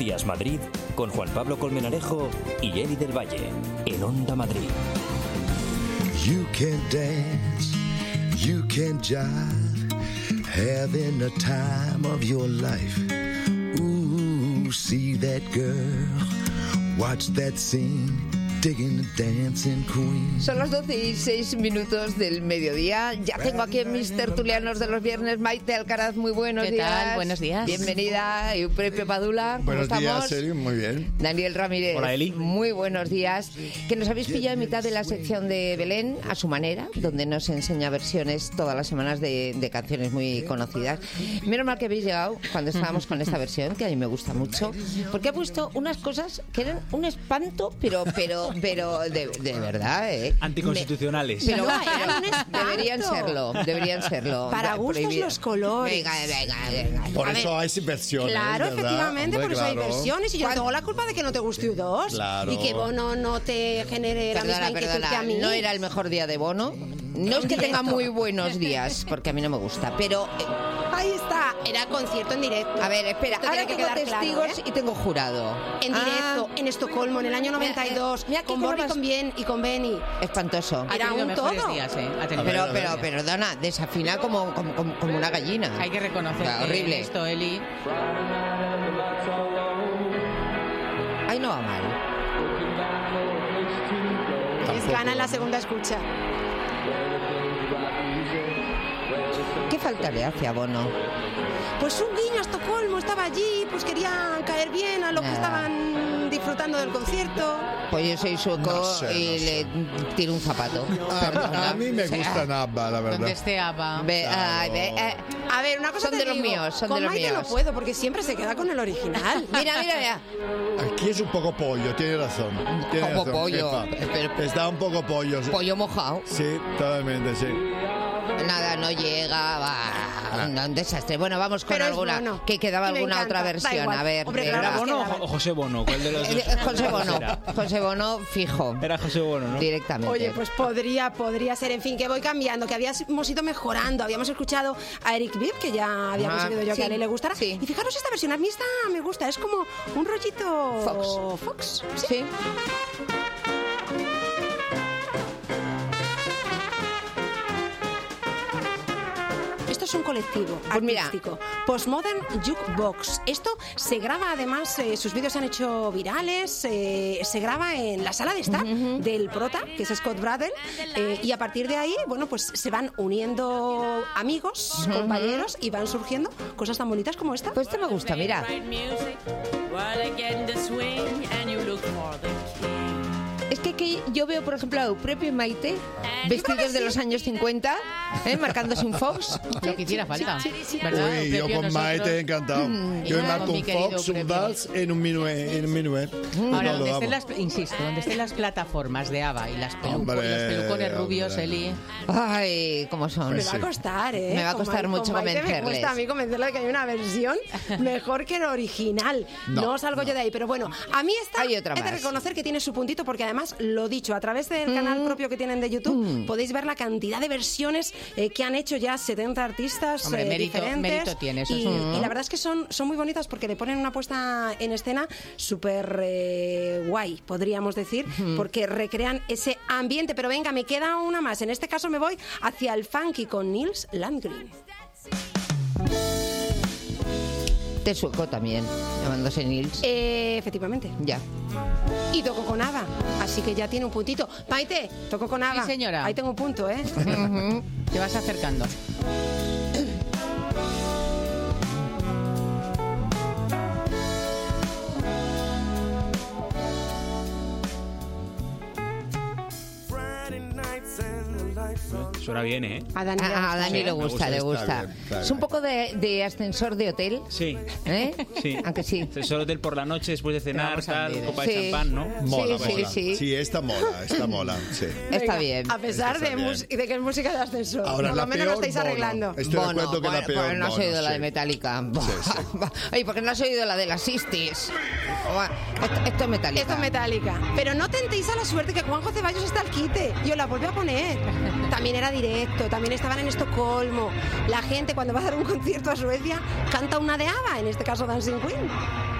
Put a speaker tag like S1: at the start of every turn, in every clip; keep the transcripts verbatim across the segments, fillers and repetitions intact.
S1: Días Madrid con Juan Pablo Colmenarejo y Eli del Valle en Onda Madrid.
S2: You can dance, you can jive, having the time of your life. Ooh, see that girl, watch that scene.
S3: Son las doce y seis minutos del mediodía. Ya tengo aquí en mis tertulianos de los viernes Maite Alcaraz. Muy buenos
S4: ¿Qué
S3: días.
S4: tal? Buenos días.
S3: Bienvenida. Eupepio Padula. ¿Cómo
S5: buenos
S3: estamos?
S5: días, Eli. Muy bien.
S3: Daniel Ramírez.
S1: Hola, Eli.
S3: Muy buenos días. Que nos habéis pillado en mitad de la sección de Belén, a su manera, donde nos enseña versiones todas las semanas de, de canciones muy conocidas. Menos mal que habéis llegado cuando estábamos con esta versión, que a mí me gusta mucho, porque ha puesto unas cosas que eran un espanto, pero pero pero de, de verdad, ¿eh?
S6: Anticonstitucionales.
S3: Me, pero,
S4: No,
S3: pero
S4: era un espanto.
S3: deberían serlo, deberían serlo.
S4: Para gustos
S3: Prohibido.
S4: los colores.
S3: Venga, venga, venga.
S5: Por
S4: A
S5: eso
S4: ver,
S5: hay versiones.
S4: Claro,
S5: ¿verdad?
S4: efectivamente,
S5: Hombre,
S4: por eso hay
S5: claro.
S4: versiones. Y yo no tengo la culpa de que no te guste U dos.
S5: Claro.
S4: Y que Bono no te genere la
S3: Perdona,
S4: misma inquietud
S3: perdona,
S4: que a mí.
S3: no era el mejor día de Bono. No es que tenga muy buenos días, porque a mí no me gusta, pero... eh,
S4: Ahí está, era concierto en directo.
S3: a ver, espera,
S4: Esto
S3: ahora
S4: tiene que
S3: tengo
S4: quedar claro,
S3: testigos
S4: ¿eh?
S3: y tengo jurado.
S4: En
S3: Ah,
S4: directo, en Estocolmo, en el año noventa y dos,
S3: mira qué
S4: con Bobby,
S3: cosas-
S4: con Bien y con Benny.
S3: espantoso.
S4: Era
S7: tenido
S4: un
S7: mejores
S4: todo.
S7: días, ¿eh? Ha tenido
S3: Pero,
S5: a ver,
S3: pero,
S5: a ver.
S3: perdona, desafina como, como, como- como una gallina.
S7: Hay que reconocer
S3: O sea,
S7: que
S3: horrible.
S7: esto, Eli.
S3: Ahí no va mal.
S4: Es gana en la segunda escucha.
S3: ¿Qué falta le hace a Bono?
S4: Pues un guiño a Estocolmo, estaba allí, pues querían caer bien a los que
S3: Nada.
S4: estaban disfrutando del concierto.
S3: Pues yo soy sueco
S5: No sé,
S3: y
S5: no sé.
S3: le tiro un zapato.
S5: A, a mí me gusta Nabba, la
S7: Donde
S5: verdad.
S7: esté ABBA.
S3: Ve,
S5: Claro.
S3: ay, ve, eh,
S4: A ver, una cosa
S3: Son
S4: te
S3: de los
S4: digo,
S3: míos, son
S4: con
S3: de los
S4: Maite
S3: míos.
S4: no puedo, porque siempre se queda con el original.
S3: Mira, mira, mira.
S5: Aquí es un poco pollo, tiene razón. Tiene
S3: Como
S5: razón,
S3: pollo.
S5: jefa.
S3: Pero-
S5: Está un poco pollo.
S3: Pollo mojado.
S5: Sí, totalmente, sí.
S3: Nada, no llega, va, un, un desastre. Bueno, vamos con
S4: Pero es
S3: alguna,
S4: bueno.
S3: que quedaba
S4: Y me
S3: alguna
S4: encanta,
S3: otra
S4: da
S3: versión.
S4: igual.
S3: A ver,
S4: Hombre,
S3: de-
S4: claro,
S6: ¿Era
S4: es que
S6: Bono
S4: la-
S6: o José Bono? ¿Cuál de los dos?
S3: Eh, José Bono,
S6: Era?
S3: José Bono fijo,
S6: Era José Bono, ¿no?
S3: directamente.
S4: Oye, pues podría, podría ser, en fin, que voy cambiando, que habíamos ido mejorando, habíamos escuchado a Eric Bibb, que ya había
S3: Ah,
S4: conseguido yo
S3: sí,
S4: que a él le gustara.
S3: sí.
S4: Y fijaros esta versión, a mí esta me gusta, es como un rollito...
S3: Fox.
S4: Fox,
S3: Sí.
S4: Esto es un colectivo
S3: Pues mira.
S4: artístico. Postmodern Jukebox. Esto se graba, además, eh, sus vídeos se han hecho virales, eh, se graba en la sala de estar del prota, que es Scott Bradley, eh, y a partir de ahí, bueno, pues se van uniendo amigos, compañeros, y van surgiendo cosas tan bonitas como esta.
S3: Pues esto me gusta, mira. Es que, que yo veo, por ejemplo, a Eupepio y Maite vestidos de los años cincuenta, ¿eh? Marcándose un Fox.
S7: Lo que hiciera falta. ¿Verdad?
S5: Uy, yo
S7: Eupepio,
S5: con
S7: nosotros-
S5: Maite encantado. Yo
S7: con
S5: marco
S7: mi
S5: un
S7: querido
S5: Fox, un
S7: Eupepio.
S5: vals en un minuet. En un minuet.
S7: Ahora,
S5: Todo,
S7: donde estén
S5: vamos.
S7: las, insisto, donde estén las plataformas de ABBA y las peluco-
S5: Hombre,
S7: y los pelucones rubios,
S5: hombre.
S7: Eli.
S3: Ay, cómo son.
S4: Me va a costar, ¿eh?
S3: Me va a
S4: Con
S3: costar
S4: Ma-
S3: mucho
S4: con Maite
S3: convencerles.
S4: Me cuesta a mí convencerle de que hay una versión mejor que el original. No,
S5: No,
S4: salgo yo de ahí. Pero bueno, a mí esta
S3: Hay otra
S4: he de
S3: más.
S4: reconocer que tiene su puntito, porque además, lo dicho, a través del canal propio que tienen de YouTube, podéis ver la cantidad de versiones eh, que han hecho ya setenta artistas
S7: Hombre,
S4: eh,
S7: mérito-
S4: diferentes.
S7: mérito tiene, eso es
S4: y,
S7: cierto.
S4: y la verdad es que son, son muy bonitas, porque le ponen una puesta en escena súper eh, guay, podríamos decir, porque recrean ese ambiente. Pero venga, me queda una más. En este caso me voy hacia el funky con Nils Landgren.
S3: De sueco también, llamándose Nils.
S4: Eh, efectivamente.
S3: Ya.
S4: Y toco con ABBA, así que ya tiene un puntito. Maite, toco con ABBA.
S7: Sí, señora.
S4: Ahí tengo un punto, ¿eh?
S7: Te vas acercando.
S6: Suena bien, ¿eh?
S4: A Dani, le
S3: A, a
S4: gusta.
S3: Dani le
S5: Me
S3: gusta,
S5: gusta,
S3: le
S5: está
S3: gusta.
S5: bien, está
S3: Es un
S5: bien.
S3: poco de, de ascensor de hotel,
S6: Sí.
S3: ¿eh?
S6: Sí.
S3: Aunque sí.
S6: Solo hotel por la noche, después de cenar,
S7: vamos a
S6: tal,
S7: hundir, ¿eh?
S6: copa
S3: Sí.
S6: de champán, ¿no?
S5: Mola,
S3: Sí, sí,
S5: mola.
S3: sí.
S5: Sí, esta mola, esta mola. Sí.
S3: Está
S4: Venga,
S3: bien.
S4: A pesar
S5: Está
S4: de,
S5: bien.
S4: mus- de que es música de ascensor.
S5: Ahora
S4: Por
S5: la
S4: lo menos lo
S5: peor,
S4: estáis
S5: Bono.
S4: arreglando.
S5: Estoy de acuerdo que la
S3: bueno,
S5: peor.
S3: pues no has
S5: Bono,
S3: oído la
S5: sí.
S3: de Metallica.
S5: Sí, sí.
S3: Ay, ¿por qué no has oído la de las Sistis? Esto, esto es Metallica.
S4: Esto es Metallica. Pero no tentéis a la suerte, que Juanjo Ceballos está al quite. Yo la volví a poner. También era directo, también estaban en Estocolmo. La gente, cuando va a dar un concierto a Suecia, canta una de ABBA, en este caso Dancing Queen.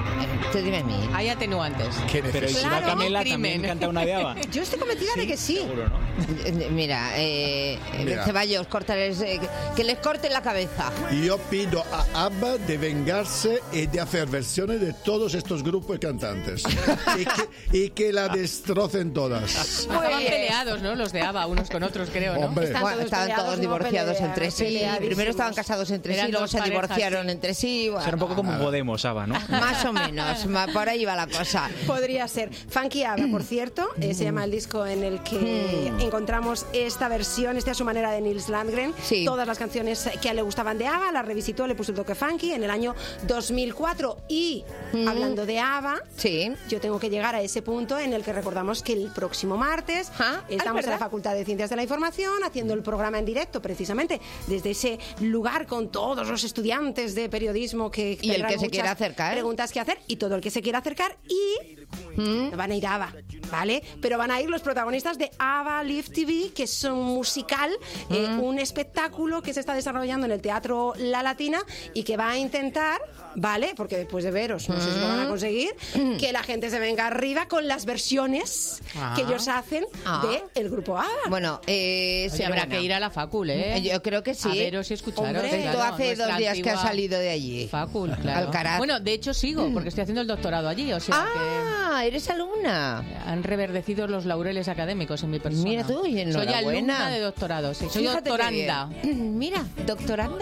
S3: Tú dime a mí.
S7: Hay atenuantes.
S5: ¿Qué
S6: Pero ¿y si
S7: Claro,
S6: la Camela
S7: crimen.
S6: también canta una de ABBA?
S4: Yo estoy convencida de que sí.
S6: Seguro, ¿no?
S3: Eh, Mira, eh,
S5: Mira.
S3: Ceballos, córtales, eh, que les corten la cabeza.
S5: Yo pido a ABBA de vengarse y de hacer versiones de todos estos grupos cantantes. y, que, y que la destrocen todas.
S7: Estaban
S3: Pues-
S7: peleados, ¿no? Los de ABBA, unos con otros, creo, ¿no?
S5: Hombre.
S4: Están
S3: Bueno,
S4: todos
S3: estaban
S4: peleados,
S3: todos
S4: no
S3: divorciados
S4: pelean,
S3: entre sí.
S4: peleadísimos.
S3: Primero estaban casados entre sí,
S7: Eran
S3: luego
S7: dos
S3: se
S7: parejas,
S3: divorciaron
S7: sí.
S3: entre sí. Bueno,
S6: Será un poco como Podemos, ABBA, ¿no?
S3: más o menos, ma- por ahí va la cosa.
S4: Podría ser. Funky ABBA, por cierto, eh, se llama el disco en el que encontramos esta versión, esta es su manera de Nils Landgren.
S3: Sí.
S4: Todas las canciones que a él le gustaban de ABBA, las revisitó, le puso el toque funky en el año dos mil cuatro. Y hablando de ABBA,
S3: Sí.
S4: yo tengo que llegar a ese punto en el que recordamos que el próximo martes
S3: Ah,
S4: estamos
S3: ¿es
S4: en la
S3: verdad?
S4: Facultad de Ciencias de la Información haciendo el programa en directo, precisamente desde ese lugar con todos los estudiantes de periodismo que
S3: Y el
S4: tendrán
S3: que se
S4: muchas
S3: quiera acercar.
S4: preguntas que hacer y todo el que se quiera acercar y van a ir a ABBA, ¿vale? Pero van a ir los protagonistas de ABBA Live T V, que es un musical, eh, un espectáculo que se está desarrollando en el Teatro La Latina y que va a intentar, ¿vale? Porque después de veros, no sé si lo van a conseguir, que la gente se venga arriba con las versiones
S7: Ah.
S4: que ellos hacen
S3: Ah.
S4: de el grupo ABBA.
S3: Bueno, eh,
S7: Oye,
S3: señora
S7: habrá que
S3: Ana,
S7: ir a la Facul, ¿eh?
S3: Yo creo que sí.
S7: A veros y escucharos.
S4: Hombre,
S3: Esto
S7: claro,
S3: hace
S7: nuestra
S3: dos días que ha
S7: antigua
S3: salido de allí.
S7: Facul, claro.
S3: Alcaraz.
S7: Bueno, de hecho sigo, porque estoy haciendo el doctorado allí, o sea
S3: Ah, eres alumna.
S7: que han reverdecido los laureles académicos en mi persona.
S3: Mira tú, y
S7: Soy
S3: enhorabuena.
S7: alumna de doctorado, sí. Soy
S3: Fíjate qué
S7: doctoranda.
S3: bien. Mira, doctoranda.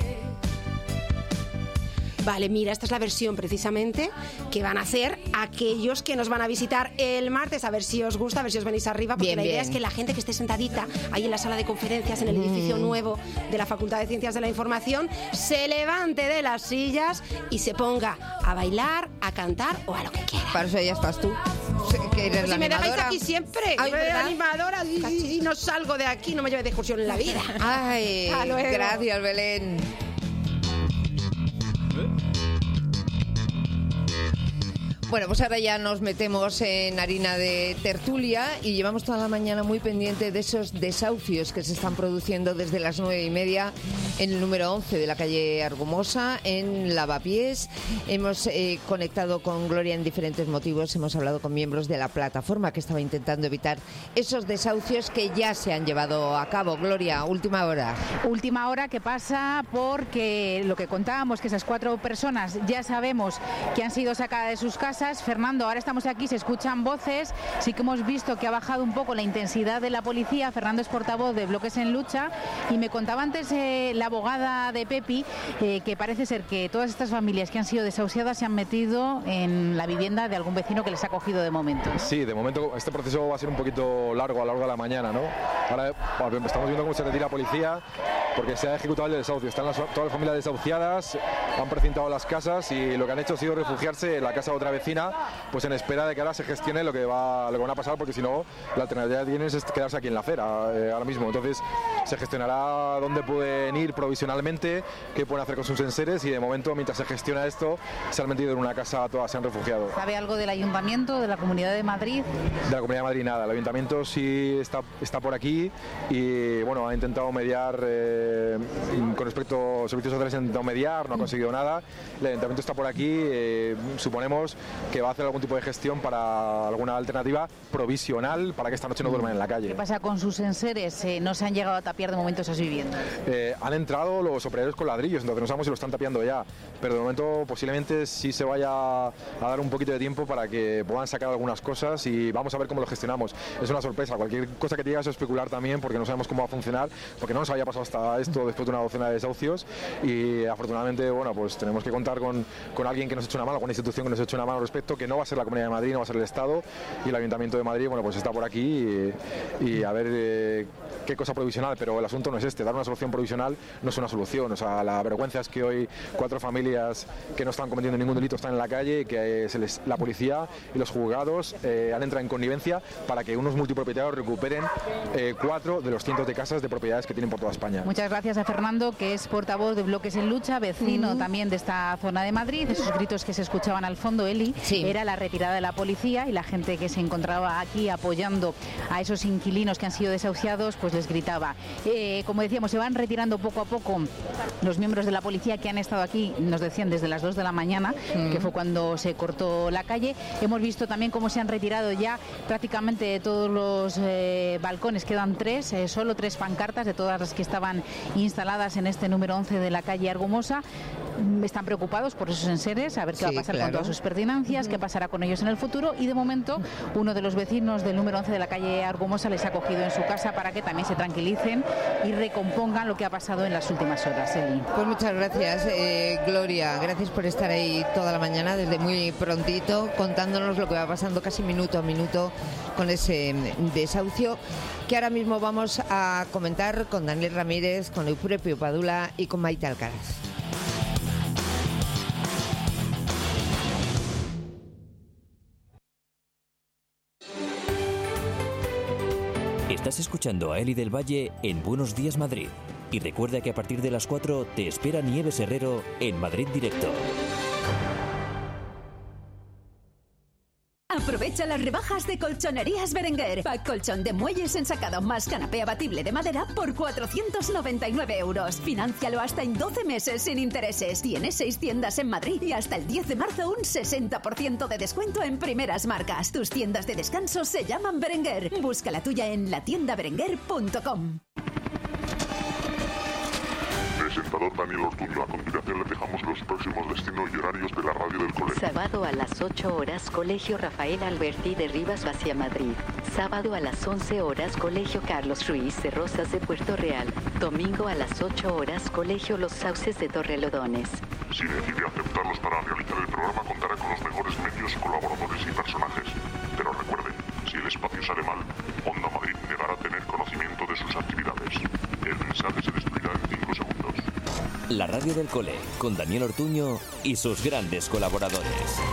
S4: Vale, mira, esta es la versión precisamente que van a hacer aquellos que nos van a visitar el martes, a ver si os gusta, a ver si os venís arriba, porque
S3: Bien,
S4: la idea
S3: bien.
S4: es que la gente que esté sentadita ahí en la sala de conferencias, en el edificio nuevo de la Facultad de Ciencias de la Información, se levante de las sillas y se ponga a bailar, a cantar o a lo que quiera.
S3: Para eso ya estás tú. Que eres
S4: Pues
S3: la
S4: si me dejáis
S3: animadora.
S4: aquí siempre,
S3: Ay,
S4: yo soy
S3: ¿verdad?
S4: animadora y, y no salgo de aquí, no me lleve de excursión en la vida.
S3: Ay,
S4: Hasta luego.
S3: gracias, Belén. Bueno, pues ahora ya nos metemos en harina de tertulia y llevamos toda la mañana muy pendiente de esos desahucios que se están produciendo desde las nueve y media en el número once de la calle Argumosa, en Lavapiés. Hemos eh, conectado con Gloria en diferentes motivos, hemos hablado con miembros de la plataforma que estaba intentando evitar esos desahucios que ya se han llevado a cabo. Gloria, última hora.
S8: Última hora que pasa porque lo que contábamos, que esas cuatro personas ya sabemos que han sido sacadas de sus casas. Fernando, ahora estamos aquí, se escuchan voces, sí que hemos visto que ha bajado un poco la intensidad de la policía. Fernando es portavoz de Bloques en Lucha y me contaba antes eh, la abogada de Pepi eh, que parece ser que todas estas familias que han sido desahuciadas se han metido en la vivienda de algún vecino que les ha cogido de momento.
S9: Sí, de momento este proceso va a ser un poquito largo a lo largo de la mañana, ¿no? Ahora bueno, estamos viendo cómo se retira la policía porque se ha ejecutado el desahucio. Están las, todas las familias desahuciadas, han precintado las casas y lo que han hecho ha sido refugiarse en la casa de otra vecina, pues en espera de que ahora se gestione lo que va, lo que van a pasar, porque si no la alternativa que tienen es quedarse aquí en la acera eh, ahora mismo. Entonces se gestionará dónde pueden ir provisionalmente, qué pueden hacer con sus enseres y de momento mientras se gestiona esto se han metido en una casa, todas se han refugiado.
S8: ¿Sabe algo del Ayuntamiento, de la Comunidad de Madrid?
S9: De la Comunidad de Madrid nada, el Ayuntamiento sí está, está por aquí y bueno, ha intentado mediar eh, con respecto a servicios sociales, ha intentado mediar, no ha conseguido nada. El Ayuntamiento está por aquí, eh, suponemos que va a hacer algún tipo de gestión para alguna alternativa provisional para que esta noche no duerman en la calle.
S8: ¿Qué pasa con sus enseres? Eh, ¿No se han llegado a tapiar de momento esas viviendas?
S9: Eh, han entrado los operarios con ladrillos, entonces no sabemos si lo están tapiando ya, pero de momento posiblemente sí se vaya a dar un poquito de tiempo para que puedan sacar algunas cosas y vamos a ver cómo lo gestionamos. Es una sorpresa, cualquier cosa que te digas es especular también porque no sabemos cómo va a funcionar, porque no nos había pasado hasta esto después de una docena de desahucios y afortunadamente, bueno, pues tenemos que contar con, con alguien que nos eche una mano, alguna institución que nos eche una mano al respecto, que no va a ser la Comunidad de Madrid, no va a ser el Estado, y el Ayuntamiento de Madrid, bueno, pues está por aquí y, y a ver eh, qué cosa provisional, pero el asunto no es este, dar una solución provisional no es una solución, o sea, la vergüenza es que hoy cuatro familias que no están cometiendo ningún delito están en la calle, que se les, la policía y los juzgados eh, han entrado en connivencia para que unos multipropietarios recuperen eh, cuatro de los cientos de casas de propiedades que tienen por toda España.
S8: Muchas gracias a Fernando, que es portavoz de Bloques en Lucha, vecino
S3: Mm.
S8: también de esta zona de Madrid. Esos gritos que se escuchaban al fondo, Eli,
S3: sí.
S8: era la retirada de la policía, y la gente que se encontraba aquí apoyando a esos inquilinos que han sido desahuciados, pues les gritaba. Eh, como decíamos, se van retirando poco a poco los miembros de la policía que han estado aquí, nos decían desde las dos de la mañana, mm. que fue cuando se cortó la calle. Hemos visto también cómo se han retirado ya prácticamente de todos los eh, balcones, quedan tres, eh, solo tres pancartas de todas las que estaban instaladas en este número once de la calle Argumosa. Están preocupados por esos enseres, a ver qué sí, va a pasar claro. con todas sus pertinancias, uh-huh. qué pasará con ellos en el futuro, y de momento uno de los vecinos del número once de la calle Argumosa les ha cogido en su casa para que también se tranquilicen y recompongan lo que ha pasado en las últimas horas. Eli.
S3: Pues muchas gracias, eh, Gloria, gracias por estar ahí toda la mañana, desde muy prontito, contándonos lo que va pasando casi minuto a minuto con ese desahucio, que ahora mismo vamos a comentar con Daniel Ramírez, con Eupropio Padula y con Maite Alcaraz.
S1: Estás escuchando a Eli del Valle en Buenos Días Madrid. Y recuerda que a partir de las cuatro te espera Nieves Herrero en Madrid Directo.
S10: Aprovecha las rebajas de Colchonerías Berenguer. Pack colchón de muelles ensacado más canapé abatible de madera por cuatrocientos noventa y nueve euros. Fináncialo hasta en doce meses sin intereses. Tiene seis tiendas en Madrid y hasta el diez de marzo un sesenta por ciento de descuento en primeras marcas. Tus tiendas de descanso se llaman Berenguer. Busca la tuya en la tienda berenguer punto com.
S11: Presentador Daniel Ortuño. A continuación le dejamos los próximos destinos y horarios de la radio del colegio.
S12: Sábado a las ocho horas, Colegio Rafael Alberti de Rivas hacia Madrid. Sábado a las once horas, Colegio Carlos Ruiz de Rosas de Puerto Real. Domingo a las ocho horas, Colegio Los Sauces de Torrelodones.
S11: Si decide aceptarlos para realizar el programa, contará con los mejores medios, colaboradores y personajes. Pero recuerde, si el espacio sale mal, Onda Madrid negará tener conocimiento de sus actividades. El mensaje se destruirá en cinco segundos.
S1: La radio del cole, con Daniel Ortuño y sus grandes colaboradores.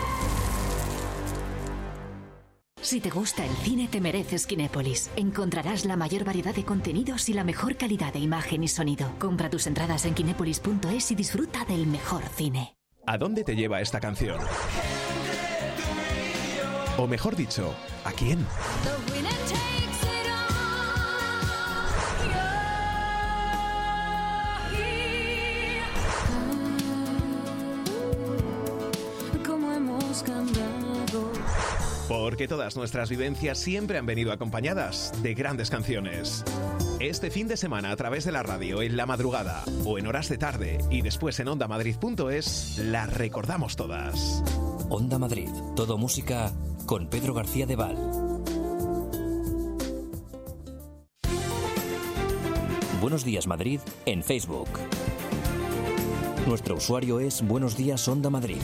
S10: Si te gusta el cine, te mereces Kinépolis. Encontrarás la mayor variedad de contenidos y la mejor calidad de imagen y sonido. Compra tus entradas en kinépolis punto es y disfruta del mejor cine.
S13: ¿A dónde te lleva esta canción? O mejor dicho, ¿a quién? Porque todas nuestras vivencias siempre han venido acompañadas de grandes canciones. Este fin de semana a través de la radio, en la madrugada o en horas de tarde y después en onda madrid punto es, las recordamos todas.
S1: Onda Madrid, todo música con Pedro García de Val. Buenos Días Madrid en Facebook. Nuestro usuario es Buenos Días Onda Madrid.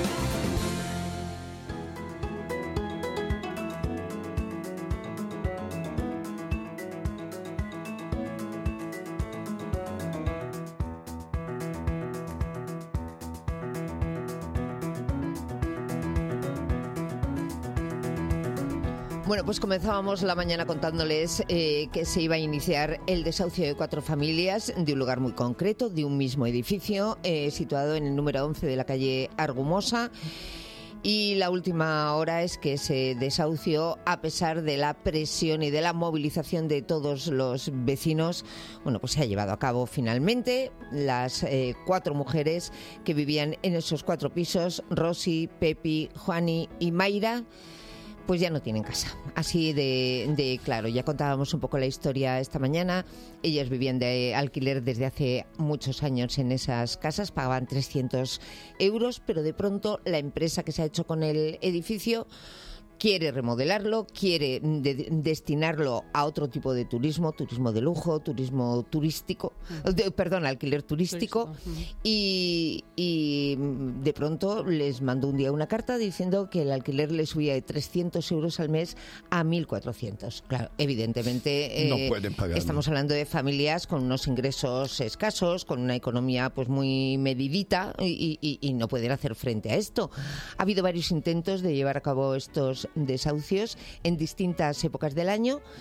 S3: Bueno, pues comenzábamos la mañana contándoles eh, que se iba a iniciar el desahucio de cuatro familias de un lugar muy concreto, de un mismo edificio, eh, situado en el número once de la calle Argumosa. Y la última hora es que ese desahucio, a pesar de la presión y de la movilización de todos los vecinos, bueno, pues se ha llevado a cabo finalmente. Las eh, cuatro mujeres que vivían en esos cuatro pisos, Rosy, Pepi, Juani y Mayra, pues ya no tienen casa. Así de, de claro, ya contábamos un poco la historia esta mañana. Ellas vivían de alquiler desde hace muchos años en esas casas, pagaban trescientos euros, pero de pronto la empresa que se ha hecho con el edificio quiere remodelarlo, quiere de, destinarlo a otro tipo de turismo, turismo de lujo, turismo turístico, de, perdón, alquiler turístico, turístico. Y, y de pronto les mandó un día una carta diciendo que el alquiler le subía de trescientos euros al mes a mil cuatrocientos. Claro, evidentemente eh,
S5: no pueden pagarlo.
S3: Estamos hablando de familias con unos ingresos escasos, con una economía pues muy medidita y, y, y no pueden hacer frente a esto. Ha habido varios intentos de llevar a cabo estos desahucios en distintas épocas del año,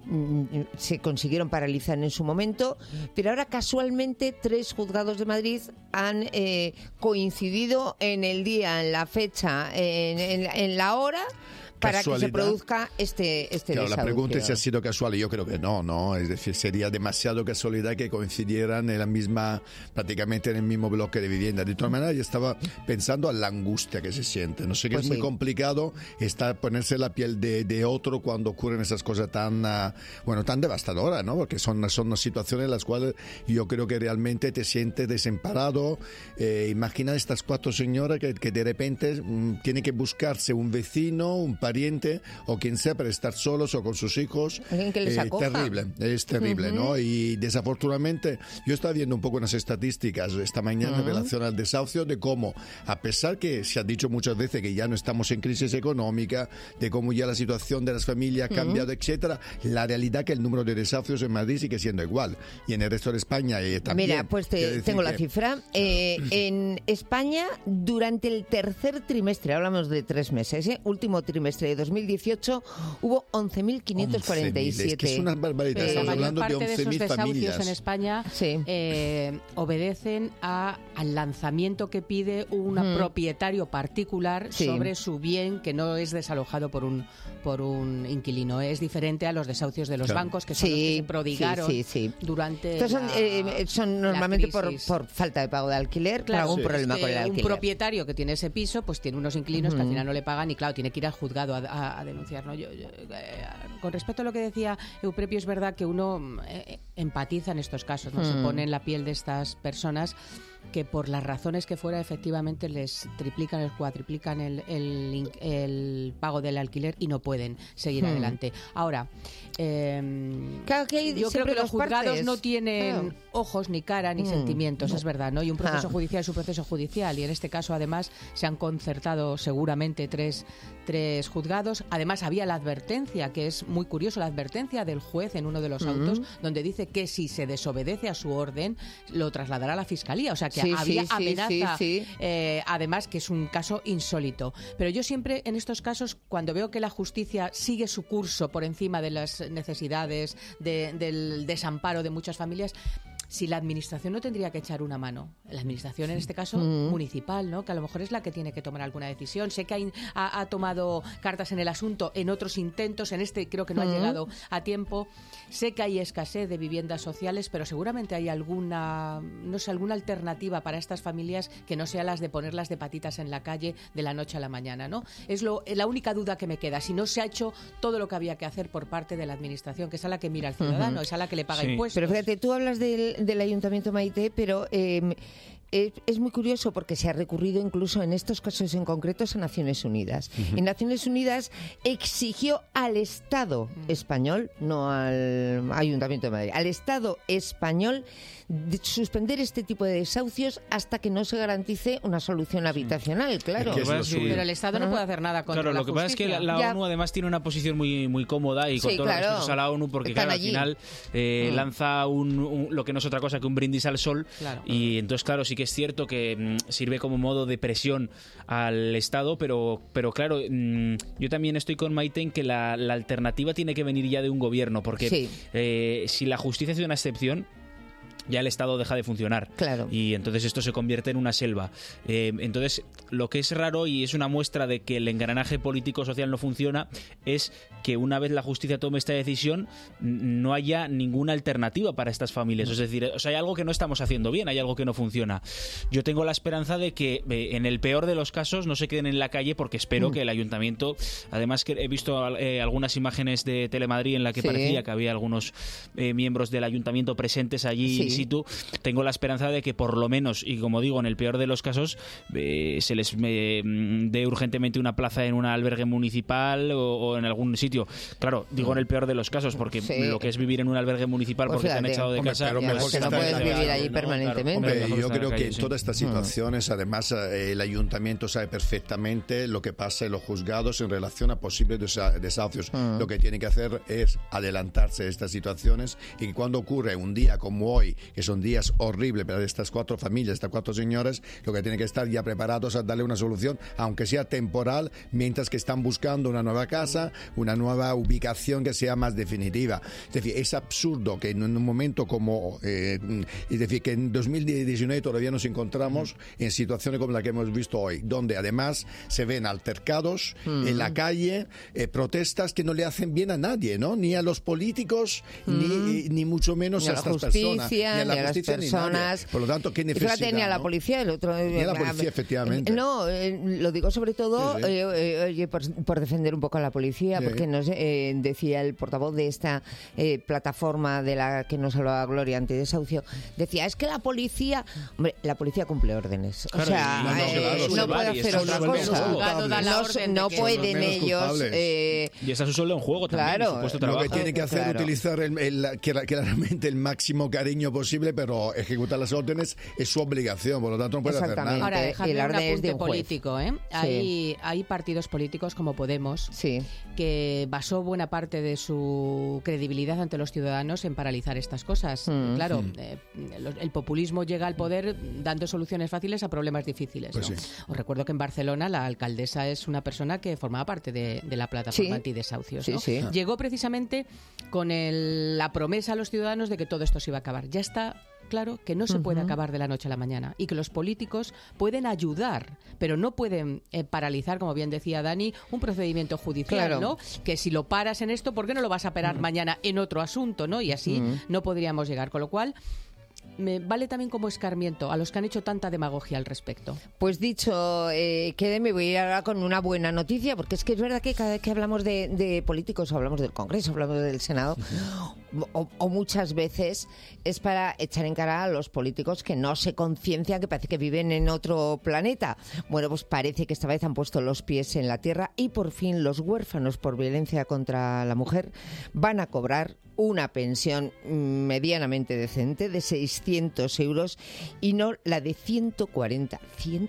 S3: se consiguieron paralizar en su momento, pero ahora casualmente tres juzgados de Madrid han eh, coincidido en el día, en la fecha, en, en, en la hora, para que se produzca este, este
S5: claro,
S3: desahucio.
S5: La pregunta es si ha sido casual y yo creo que no, ¿no? Es decir, sería demasiado casualidad que coincidieran en la misma, prácticamente en el mismo bloque de vivienda. De todas maneras, yo estaba pensando a la angustia que se siente. No sé, que pues es sí. muy complicado estar, ponerse la piel de, de otro cuando ocurren esas cosas tan, uh, bueno, tan devastadoras, ¿no? Porque son, son situaciones en las cuales yo creo que realmente te sientes desamparado. Eh, imagina estas cuatro señoras que, que de repente mm, tienen que buscarse un vecino, un pariente o quien sea para estar solos o con sus hijos.
S3: Alguien que les acoja.
S5: Eh, terrible, es terrible, uh-huh. ¿no? Y desafortunadamente yo estaba viendo un poco unas estadísticas esta mañana uh-huh. en relación al desahucio, de cómo, a pesar que se ha dicho muchas veces que ya no estamos en crisis económica, de cómo ya la situación de las familias ha cambiado, uh-huh. etcétera, la realidad que el número de desahucios en Madrid sigue siendo igual. Y en el resto de España eh, también.
S3: Mira, pues te, tengo que... la cifra. Eh, en España, durante el tercer trimestre, hablamos de tres meses, ¿eh? último trimestre de dos mil dieciocho, hubo once mil quinientos cuarenta y siete.
S5: Es que es una barbaridad.
S7: Pero
S5: Estamos
S7: la mayor
S5: hablando
S7: parte
S5: de
S7: de esos desahucios
S5: familias.
S7: en España
S3: sí.
S7: eh, obedecen a, al lanzamiento que pide un mm. propietario particular sí. sobre su bien que no es desalojado por un por un inquilino. Es diferente a los desahucios de los claro. bancos, que son sí, los que se prodigaron sí, sí, sí. durante
S3: Estos son,
S7: la,
S3: eh, son normalmente por, por falta de pago de alquiler, claro, por algún sí. problema
S7: es
S3: con el alquiler.
S7: Un propietario que tiene ese piso, pues tiene unos inquilinos mm. que al final no le pagan y claro, tiene que ir al juzgado a, a, a denunciar, ¿no? Yo, yo, eh, con respecto a lo que decía Euprepio, es verdad que uno eh, empatiza en estos casos, ¿no? Mm. Se pone en la piel de estas personas que por las razones que fuera efectivamente les triplican, les cuatriplican el, el, el pago del alquiler y no pueden seguir hmm. adelante. Ahora, eh,
S3: claro que
S7: yo creo que los juzgados
S3: partes.
S7: no tienen claro. ojos, ni cara, ni hmm. sentimientos, no. es verdad, ¿no? Y un proceso ah. judicial es un proceso judicial y en este caso además se han concertado seguramente tres, tres juzgados. Además había la advertencia, que es muy curioso, la advertencia del juez en uno de los hmm. autos, donde dice que si se desobedece a su orden, lo trasladará a la Fiscalía. O sea, que sí, había sí, amenaza, sí, sí. Eh, además que es un caso insólito. Pero yo siempre en estos casos, cuando veo que la justicia sigue su curso por encima de las necesidades, de, del desamparo de muchas familias, si la administración no tendría que echar una mano, la administración en este caso mm. municipal, ¿no? Que a lo mejor es la que tiene que tomar alguna decisión. Sé que hay, ha, ha tomado cartas en el asunto en otros intentos, en este creo que no mm. ha llegado a tiempo. Sé que hay escasez de viviendas sociales, pero seguramente hay alguna, no sé, alguna alternativa para estas familias que no sea las de ponerlas de patitas en la calle de la noche a la mañana, ¿no? Es lo, la única duda que me queda. Si no se ha hecho todo lo que había que hacer por parte de la administración, que es a la que mira al ciudadano, uh-huh. es a la que le paga sí. impuestos.
S3: Pero fíjate, tú hablas del del Ayuntamiento, Maite, pero eh, es, es muy curioso porque se ha recurrido incluso en estos casos en concretos a Naciones Unidas. Uh-huh. Y Naciones Unidas exigió al Estado uh-huh. español, no al Ayuntamiento de Madrid, al Estado español de suspender este tipo de desahucios hasta que no se garantice una solución habitacional, claro.
S7: Es que es sí. Pero el Estado no puede hacer nada contra
S6: claro,
S7: la
S6: lo que
S7: justicia.
S6: pasa es que la, la ONU además tiene una posición muy muy cómoda y con sí, todos claro. los respetos a la ONU porque claro, al final eh, mm. lanza un, un, lo que no es otra cosa que un brindis al sol claro. y entonces claro, sí que es cierto que mm, sirve como modo de presión al Estado, pero pero claro, mm, yo también estoy con Maite en que la, la alternativa tiene que venir ya de un gobierno, porque sí. eh, si la justicia hace una excepción, ya el Estado deja de funcionar.
S3: Claro.
S6: Y entonces esto se convierte en una selva. Eh, entonces, lo que es raro y es una muestra de que el engranaje político-social no funciona es que una vez la justicia tome esta decisión, no haya ninguna alternativa para estas familias. Es decir, o sea, hay algo que no estamos haciendo bien, hay algo que no funciona. Yo tengo la esperanza de que eh, en el peor de los casos no se queden en la calle, porque espero mm. que el ayuntamiento, además que he visto eh, algunas imágenes de Telemadrid en la que sí. parecía que había algunos eh, miembros del ayuntamiento presentes allí sí. situ, tengo la esperanza de que por lo menos, y como digo, en el peor de los casos, eh, se les eh, dé urgentemente una plaza en un albergue municipal o, o en algún sitio. Claro, digo en el peor de los casos, porque sí. lo que es vivir en un albergue municipal pues porque fíjate, te han echado de
S5: hombre,
S6: casa...
S5: Pero mejor que
S3: no puedes vivir allí ¿no? permanentemente.
S5: Claro, hombre, yo creo que en sí. todas estas situaciones, además, eh, el ayuntamiento sabe perfectamente lo que pasa en los juzgados en relación a posibles desa- desahucios. Mm. Lo que tiene que hacer es adelantarse a estas situaciones y cuando ocurre un día como hoy que son días horribles para estas cuatro familias, estas cuatro señoras, lo que tienen que estar ya preparados a darle una solución, aunque sea temporal, mientras que están buscando una nueva casa, una nueva ubicación que sea más definitiva. Es decir, es absurdo que en un momento como, eh, es decir, que en dos mil diecinueve todavía nos encontramos en situaciones como la que hemos visto hoy, donde además se ven altercados mm. en la calle, eh, protestas que no le hacen bien a nadie, ¿no? Ni a los políticos, mm. ni, ni mucho menos
S3: ni
S5: a,
S3: a
S5: estas
S3: justicia,
S5: personas. Ni a la
S3: ni
S5: justicia,
S3: a las personas.
S5: Ni Por lo tanto, ¿qué necesidad?
S3: Fíjate, ni a la
S5: ¿no?
S3: policía, el otro...
S5: Ni a la policía, efectivamente.
S3: No, eh, lo digo sobre todo
S5: sí, sí.
S3: Eh, eh, por, por defender un poco a la policía,
S5: sí.
S3: porque nos eh, decía el portavoz de esta eh, plataforma de la que nos hablaba Gloria antidesahucio, decía, es que la policía... Hombre, la policía cumple órdenes.
S6: Claro,
S3: o sea,
S6: no, no,
S3: eh,
S6: claro,
S3: no puede hacer otra cosa. No, no pueden ellos... Eh,
S6: y está su sueldo en juego también,
S3: claro,
S6: su puesto de trabajo.
S5: Lo que tiene que hacer es
S6: claro.
S5: utilizar el, el, claramente el máximo cariño posible, pero ejecutar las órdenes es su obligación, por lo tanto no puede hacer nada.
S7: Ahora, dejadme un apunte
S3: de un
S7: político, ¿eh?
S3: Sí.
S7: Hay, hay partidos políticos como Podemos
S3: sí.
S7: que basó buena parte de su credibilidad ante los ciudadanos en paralizar estas cosas. Mm. Claro, mm. Eh, el populismo llega al poder dando soluciones fáciles a problemas difíciles.
S5: Pues
S7: ¿no?
S5: sí.
S7: Os recuerdo que en Barcelona la alcaldesa es una persona que formaba parte de, de la plataforma
S3: sí.
S7: antidesahucios.
S3: Sí,
S7: ¿no?
S3: sí.
S7: Llegó precisamente con el, la promesa a los ciudadanos de que todo esto se iba a acabar. Ya está claro que no se uh-huh. puede acabar de la noche a la mañana y que los políticos pueden ayudar, pero no pueden eh, paralizar, como bien decía Dani, un procedimiento judicial,
S3: claro.
S7: ¿no? Que si lo paras en esto, ¿por qué no lo vas a parar uh-huh. mañana en otro asunto, ¿no? Y así uh-huh. no podríamos llegar. Con lo cual, me vale también como escarmiento a los que han hecho tanta demagogia al respecto.
S3: Pues dicho, eh, quede, me voy a ir ahora con una buena noticia, porque es que es verdad que cada vez que hablamos de, de políticos, o hablamos del Congreso, hablamos del Senado, uh-huh. o, o muchas veces es para echar en cara a los políticos que no se conciencian, que parece que viven en otro planeta. Bueno, pues parece que esta vez han puesto los pies en la tierra y por fin los huérfanos por violencia contra la mujer van a cobrar una pensión medianamente decente de seiscientos euros y no la de ciento cuarenta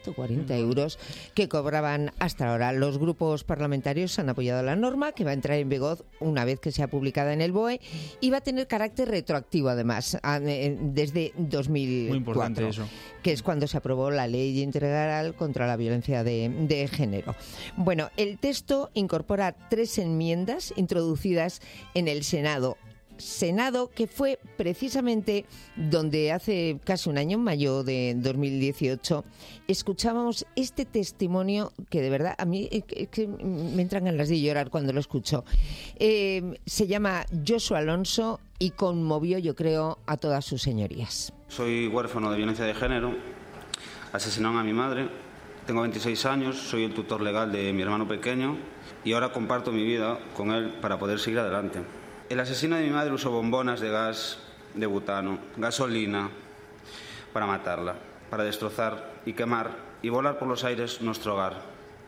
S3: euros que cobraban hasta ahora. Los grupos parlamentarios han apoyado la norma, que va a entrar en vigor una vez que sea publicada en el B O E y va a tener carácter retroactivo, además, desde dos mil cuatro.
S6: Muy importante eso.
S3: Que es cuando se aprobó la Ley Integral contra la Violencia de, de Género. Bueno, el texto incorpora tres enmiendas introducidas en el Senado. Senado, que fue precisamente donde hace casi un año, en mayo de dos mil dieciocho, escuchábamos este testimonio que de verdad a mí que, que me entran ganas de llorar cuando lo escucho. Eh, se llama Joshua Alonso y conmovió, yo creo, a todas sus señorías.
S14: Soy huérfano de violencia de género, asesinaron a mi madre, tengo veintiséis años, soy el tutor legal de mi hermano pequeño y ahora comparto mi vida con él para poder seguir adelante. El asesino de mi madre usó bombonas de gas, de butano, gasolina para matarla, para destrozar y quemar y volar por los aires nuestro hogar.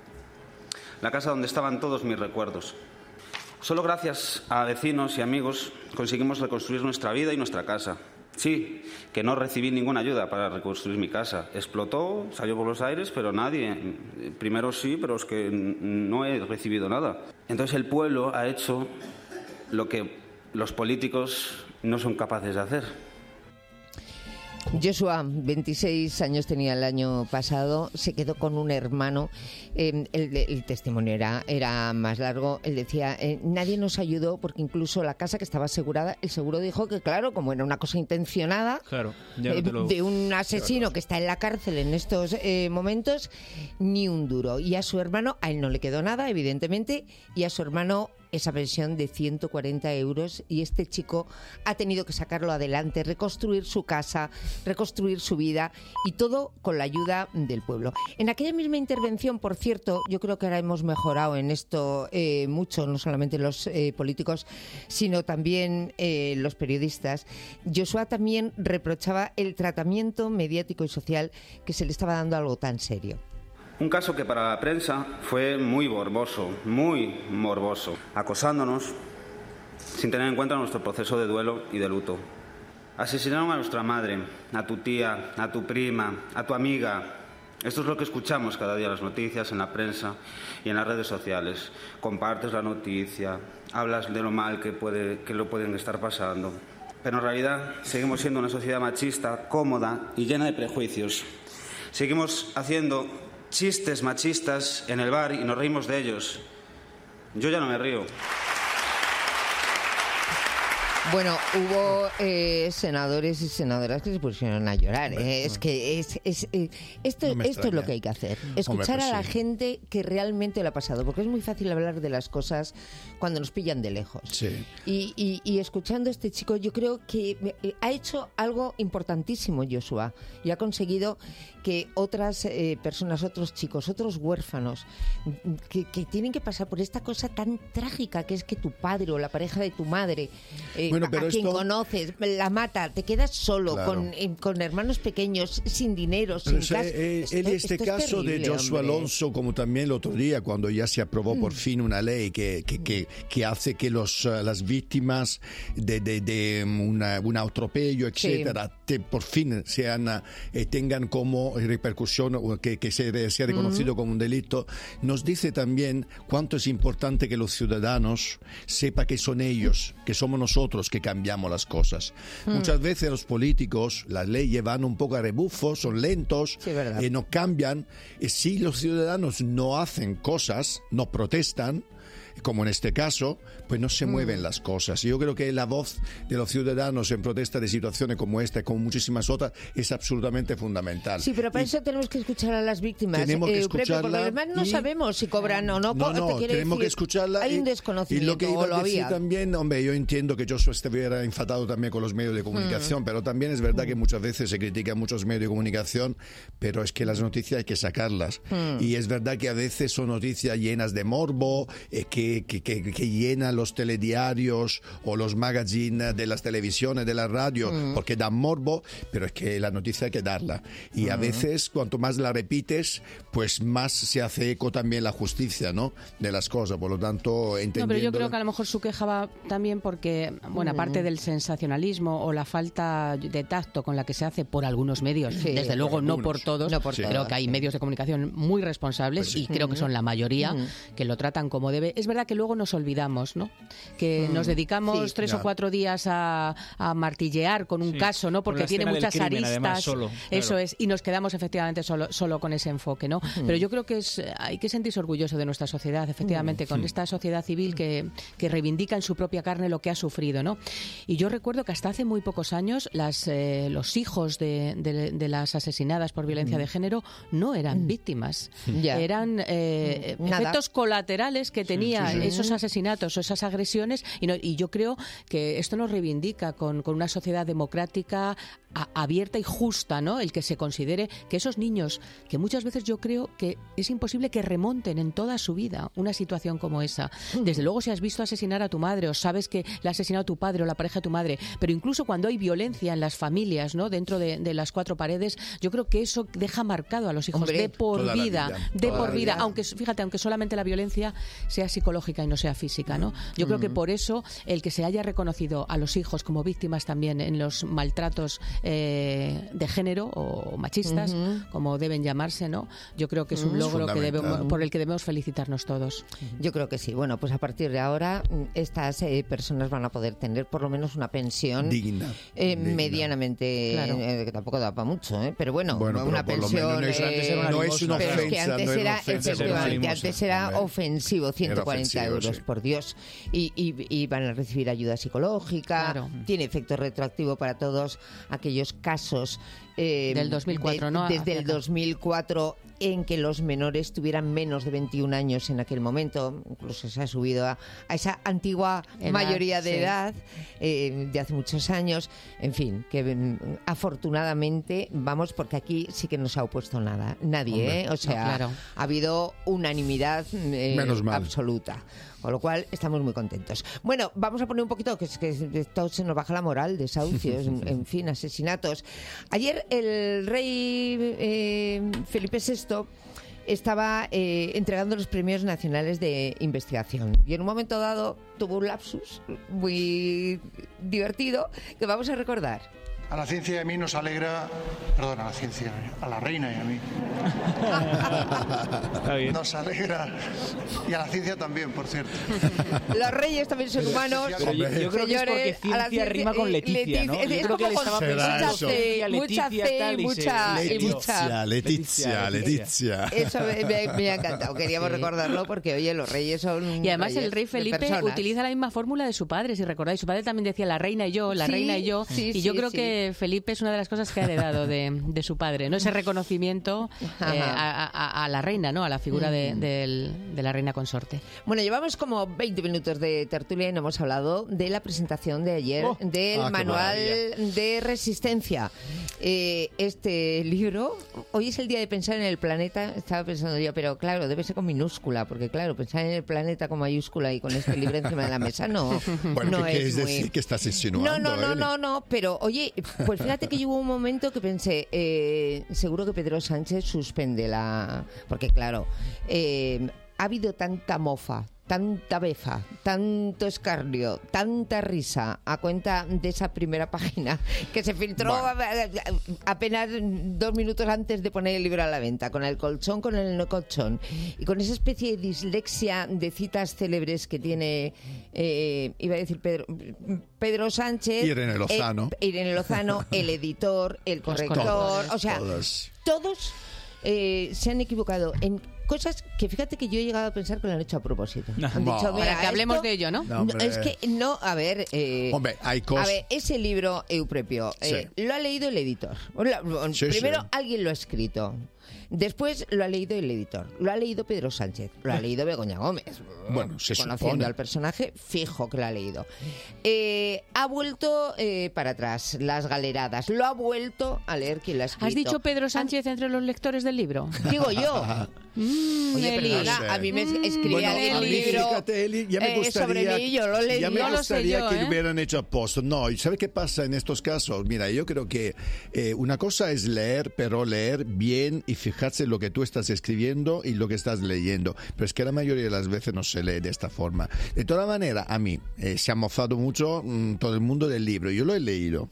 S14: La casa donde estaban todos mis recuerdos. Solo gracias a vecinos y amigos conseguimos reconstruir nuestra vida y nuestra casa. Sí, que no recibí ninguna ayuda para reconstruir mi casa. Explotó, salió por los aires, pero nadie. Primero sí, pero es que no he recibido nada. Entonces el pueblo ha hecho lo que los políticos no son capaces de hacer.
S3: Joshua, veintiséis años tenía el año pasado, se quedó con un hermano. Eh, el, el testimonio era, era más largo. Él decía, eh, nadie nos ayudó porque incluso la casa que estaba asegurada, el seguro dijo que, claro, como era una cosa intencionada,
S6: claro, ya no
S3: eh,
S6: te lo...
S3: de un asesino que está en la cárcel en estos eh, momentos, ni un duro. Y a su hermano, a él no le quedó nada, evidentemente, y a su hermano esa pensión de ciento cuarenta euros, y este chico ha tenido que sacarlo adelante, reconstruir su casa, reconstruir su vida, y todo con la ayuda del pueblo. En aquella misma intervención, por cierto, yo creo que ahora hemos mejorado en esto eh, mucho, no solamente los eh, políticos, sino también eh, los periodistas. Joshua también reprochaba el tratamiento mediático y social que se le estaba dando a algo tan serio.
S14: Un caso que para la prensa fue muy morboso, muy morboso, acosándonos sin tener en cuenta nuestro proceso de duelo y de luto. Asesinaron a nuestra madre, a tu tía, a tu prima, a tu amiga. Esto es lo que escuchamos cada día en las noticias, en la prensa y en las redes sociales. Compartes la noticia, hablas de lo mal que, puede, que lo pueden estar pasando. pero en realidad seguimos siendo una sociedad machista, cómoda y llena de prejuicios. Seguimos haciendo chistes machistas en el bar y nos reímos de ellos. Yo ya no me río.
S3: Bueno, hubo eh, senadores y senadoras que se pusieron a llorar. ¿eh? Es que es, es, eh, esto,
S5: No
S3: esto es lo que hay que hacer. Escuchar
S5: Hombre, pues
S3: a la
S5: sí.
S3: gente que realmente lo ha pasado. Porque es muy fácil hablar de las cosas cuando nos pillan de lejos.
S5: Sí.
S3: Y, y, y escuchando a este chico, yo creo que eh, ha hecho algo importantísimo, Joshua. Y ha conseguido que otras eh, personas, otros chicos, otros huérfanos, que, que tienen que pasar por esta cosa tan trágica que es que tu padre o la pareja de tu madre, eh,
S5: Bueno,
S3: a,
S5: pero
S3: a quien
S5: esto-
S3: conoces, la mata, te quedas solo,
S5: Claro.
S3: con, eh, con hermanos pequeños, sin dinero,
S5: Pero,
S3: sin
S5: o sea,
S3: casa.
S5: eh,
S3: Esto-
S5: en este
S3: esto es
S5: caso de
S3: terrible,
S5: Joshua
S3: hombre.
S5: Alonso, como también el otro día, cuando ya se aprobó por fin una ley que, que, que, que hace que los, uh, las víctimas de, de, de una- un atropello, etcétera, te- por fin sean, uh, eh, tengan como repercusión o que, que se, sea reconocido como un delito, nos dice también cuánto es importante que los ciudadanos sepan que son ellos, que somos nosotros que cambiamos las cosas.
S3: Mm.
S5: Muchas veces los políticos, las leyes van un poco a rebufo, son lentos, eh, no cambian. Y si los ciudadanos no hacen cosas, no protestan, como en este caso, pues no se mueven las cosas. Yo creo que la voz de los ciudadanos en protesta de situaciones como esta y como muchísimas otras es absolutamente fundamental.
S3: Sí, pero para
S5: Y
S3: eso tenemos que escuchar a las víctimas.
S5: Tenemos que
S3: eh, Eusebio,
S5: escucharla
S3: porque además no
S5: y-
S3: sabemos si cobran o no.
S5: No,
S3: co- te
S5: no,
S3: quiere
S5: tenemos
S3: decir,
S5: que escucharla.
S3: Hay
S5: y,
S3: un
S5: y
S3: desconocimiento,
S5: lo que
S3: o
S5: iba
S3: lo
S5: a decir
S3: había.
S5: también, hombre, yo entiendo que Joshua estuviera enfadado también con los medios de comunicación,
S3: Mm.
S5: pero también es verdad que muchas veces se critican muchos medios de comunicación, pero es que las noticias hay que sacarlas.
S3: Mm.
S5: Y es verdad que a veces son noticias llenas de morbo, eh, que, que, que, que llenan los telediarios o los magazines de las televisiones, de la radio,
S3: Mm.
S5: porque dan morbo, pero es que la noticia hay que darla. Y a
S3: Mm.
S5: veces, cuanto más la repites, pues más se hace eco también la justicia, ¿no? De las cosas. Por lo tanto, entendiendo...
S7: No, pero yo creo que a lo mejor su queja va también porque, bueno, aparte
S3: Mm.
S7: del sensacionalismo o la falta de tacto con la que se hace por algunos medios,
S3: Sí,
S7: desde
S3: por
S7: luego no
S3: algunos.
S7: por todos,
S3: No por
S7: creo
S3: todos.
S7: que hay medios de comunicación muy responsables
S3: Pues sí.
S7: y creo que son la mayoría
S3: Mm.
S7: que lo tratan como debe. Es verdad que luego nos olvidamos, ¿no? Que
S3: Mm.
S7: nos dedicamos
S3: Sí.
S7: tres
S3: Ya.
S7: o cuatro días a, a martillear con un
S6: Sí,
S7: caso, ¿no?
S6: con
S7: Porque
S6: la
S7: tiene
S6: escena del
S7: muchas
S6: crimen,
S7: aristas.
S6: además, solo,
S7: Eso
S6: claro.
S7: es, y nos quedamos efectivamente solo, solo con ese enfoque, ¿no? Pero yo creo que es, hay que sentirse orgulloso de nuestra sociedad, efectivamente, con esta sociedad civil que, que reivindica en su propia carne lo que ha sufrido, ¿no? Y yo recuerdo que hasta hace muy pocos años las, eh, los hijos de, de- de las asesinadas por violencia de género no eran víctimas,
S3: Ya.
S7: eran eh,
S3: Nada.
S7: efectos colaterales que tenían
S3: sí, sí.
S7: esos asesinatos o esas agresiones y, no- y yo creo que esto nos reivindica con, con una sociedad democrática a- abierta y justa, ¿no? El que se considere que esos niños, que muchas veces yo creo que es imposible que remonten en toda su vida una situación como esa. Desde luego, si has visto asesinar a tu madre o sabes que le ha asesinado a tu padre o la pareja de tu madre, pero incluso cuando hay violencia en las familias, ¿no? Dentro de, de las cuatro paredes, yo creo que eso deja marcado a los hijos
S3: Hombre,
S7: de por
S5: toda la
S7: vida,
S5: vida,
S7: de
S5: toda
S7: por
S5: la
S7: vida,
S5: vida.
S7: aunque fíjate, aunque solamente la violencia sea psicológica y no sea física, ¿no? Yo creo que por eso el que se haya reconocido a los hijos como víctimas también en los maltratos eh, de género o machistas,
S3: Ujú.
S7: como deben llamarse, ¿no? Yo creo que es un
S3: Ujú.
S7: logro que
S5: Fundamental.
S7: debemos, por el que debemos felicitarnos todos.
S3: Yo creo que sí. Bueno, pues a partir de ahora mm, estas eh, personas van a poder tener por lo menos una pensión
S5: Digna.
S3: eh,
S5: digna.
S3: medianamente,
S7: Claro.
S3: eh, que tampoco da para mucho, ¿eh? Pero bueno,
S5: Bueno, pero
S3: una
S5: por lo
S3: pensión.
S5: menos no es-
S3: eh,
S5: no es una
S3: pero es que
S5: ofensa,
S3: antes
S5: no era
S3: era,
S5: una ofensa,
S3: efectivamente,
S6: era una
S3: antes era
S5: Hombre.
S3: ofensivo, ciento cuarenta
S5: ofensivo,
S3: euros,
S5: sí.
S3: por Dios. Y, y, y van a recibir ayuda psicológica.
S7: Claro.
S3: Tiene efecto retroactivo para todos aquellos casos. eh,
S7: Del dos mil cuatro,
S3: de-
S7: ¿no?
S3: Desde
S7: Hacia
S3: el
S7: acá.
S3: dos mil cuatro, en que los menores tuvieran menos de veintiún años en aquel momento. Incluso se ha subido a, a esa antigua
S7: Edad,
S3: mayoría de
S7: sí.
S3: edad eh, de hace muchos años. En fin, que mm, afortunadamente vamos, porque aquí sí que no se ha opuesto nada, nadie,
S5: Hombre.
S3: ¿eh? O sea,
S7: No, claro.
S3: ha habido unanimidad eh,
S5: Menos mal.
S3: absoluta. Con lo cual estamos muy contentos. Bueno, vamos a poner un poquito, que es que esto se nos baja la moral, desahucios, en, en fin, asesinatos. Ayer el rey eh, Felipe sexto estaba eh, entregando los premios nacionales de investigación y en un momento dado tuvo un lapsus muy divertido que vamos a recordar.
S15: A la ciencia y a mí nos alegra, perdón, a la ciencia, a la reina y a mí. Nos alegra, y a la ciencia también, por cierto.
S3: Los reyes también son humanos.
S6: Pero yo, yo creo que es porque ciencia, ciencia rima con Leticia, ¿no? Yo
S3: es
S6: creo que le estaba pensando
S3: mucha C, mucha C y mucha...
S5: Leticia, Leticia, Leticia.
S3: Eso me, me, me ha encantado, queríamos recordarlo porque, oye, los reyes son...
S7: Y además
S3: reyes
S7: el rey Felipe utiliza la misma fórmula de su padre, si recordáis. Su padre también decía la reina y yo, la
S3: sí,
S7: reina y yo.
S3: Sí,
S7: y yo
S3: sí,
S7: creo
S3: sí.
S7: que Felipe es una de las cosas que ha heredado de, de su padre, ¿no? Ese reconocimiento eh, a, a, a la reina, ¿no? A la figura de, de, de la reina consorte.
S3: Bueno, llevamos como veinte minutos de tertulia y no hemos hablado de la presentación de ayer
S5: Oh.
S3: del
S5: Ah,
S3: Manual
S5: maravilla.
S3: de Resistencia. Eh, este libro, hoy es el día de pensar en el planeta, estaba pensando yo, pero claro, debe ser con minúscula, porque claro, pensar en el planeta con mayúscula y con este libro encima de la mesa no,
S5: Bueno,
S3: no
S5: ¿qué
S3: es
S5: quieres
S3: muy...
S5: decir? ¿Qué estás insinuando?
S3: No, no, no,
S5: Eli?
S3: no, no, pero oye, pues fíjate que hubo un momento que pensé, eh, seguro que Pedro Sánchez suspende la... Porque claro, eh, ha habido tanta mofa, tanta befa, tanto escarnio, tanta risa a cuenta de esa primera página que se filtró
S5: Bueno.
S3: apenas dos minutos antes de poner el libro a la venta, con el colchón, con el no colchón, y con esa especie de dislexia de citas célebres que tiene, eh, iba a decir Pedro, Pedro Sánchez,
S5: Irene Lozano.
S3: eh, Irene Lozano, el editor, el corrector,
S5: Todos,
S3: o sea,
S5: todos.
S3: todos eh, se han equivocado en cosas que fíjate que yo he llegado a pensar que lo han hecho a propósito.
S5: No.
S3: Han dicho,
S5: No.
S3: mira,
S7: Para que hablemos
S3: esto-
S7: de ello, ¿no?
S5: No, hombre.
S3: es que no, a ver, eh,
S5: Hombre, hay cosas-
S3: a ver, ese libro Euprepio eh, lo ha leído el editor. Lo-
S5: Sí,
S3: Primero
S5: sí.
S3: alguien lo ha escrito. Después lo ha leído el editor, lo ha leído Pedro Sánchez, lo ha leído Begoña Gómez.
S5: Bueno, se
S3: Conociendo
S5: supone.
S3: al personaje, fijo que lo ha leído. Eh, ha vuelto eh, para atrás las galeradas, lo ha vuelto a leer quien lo ha escrito.
S7: ¿Has dicho Pedro Sánchez entre los lectores del libro?
S3: Digo yo.
S7: Mm,
S3: Oye,
S7: Eli.
S3: perdona, a mí me escribía
S5: Bueno,
S3: alguien
S5: a
S3: un
S5: mí,
S3: libro
S5: fíjate, Eli, ya me
S3: eh,
S5: gustaría,
S3: sobre mí, yo lo leí.
S5: ya me
S7: yo lo sé
S5: gustaría
S7: yo,
S5: que
S7: ¿eh?
S5: lo hubieran hecho a posto. No, ¿y sabe qué pasa en estos casos? Mira, yo creo que eh, una cosa es leer, pero leer bien y fijarse en lo que tú estás escribiendo y lo que estás leyendo. Pero es que la mayoría de las veces no se lee de esta forma. De todas maneras, a mí eh, se ha mofado mucho mmm, todo el mundo del libro. Yo lo he leído.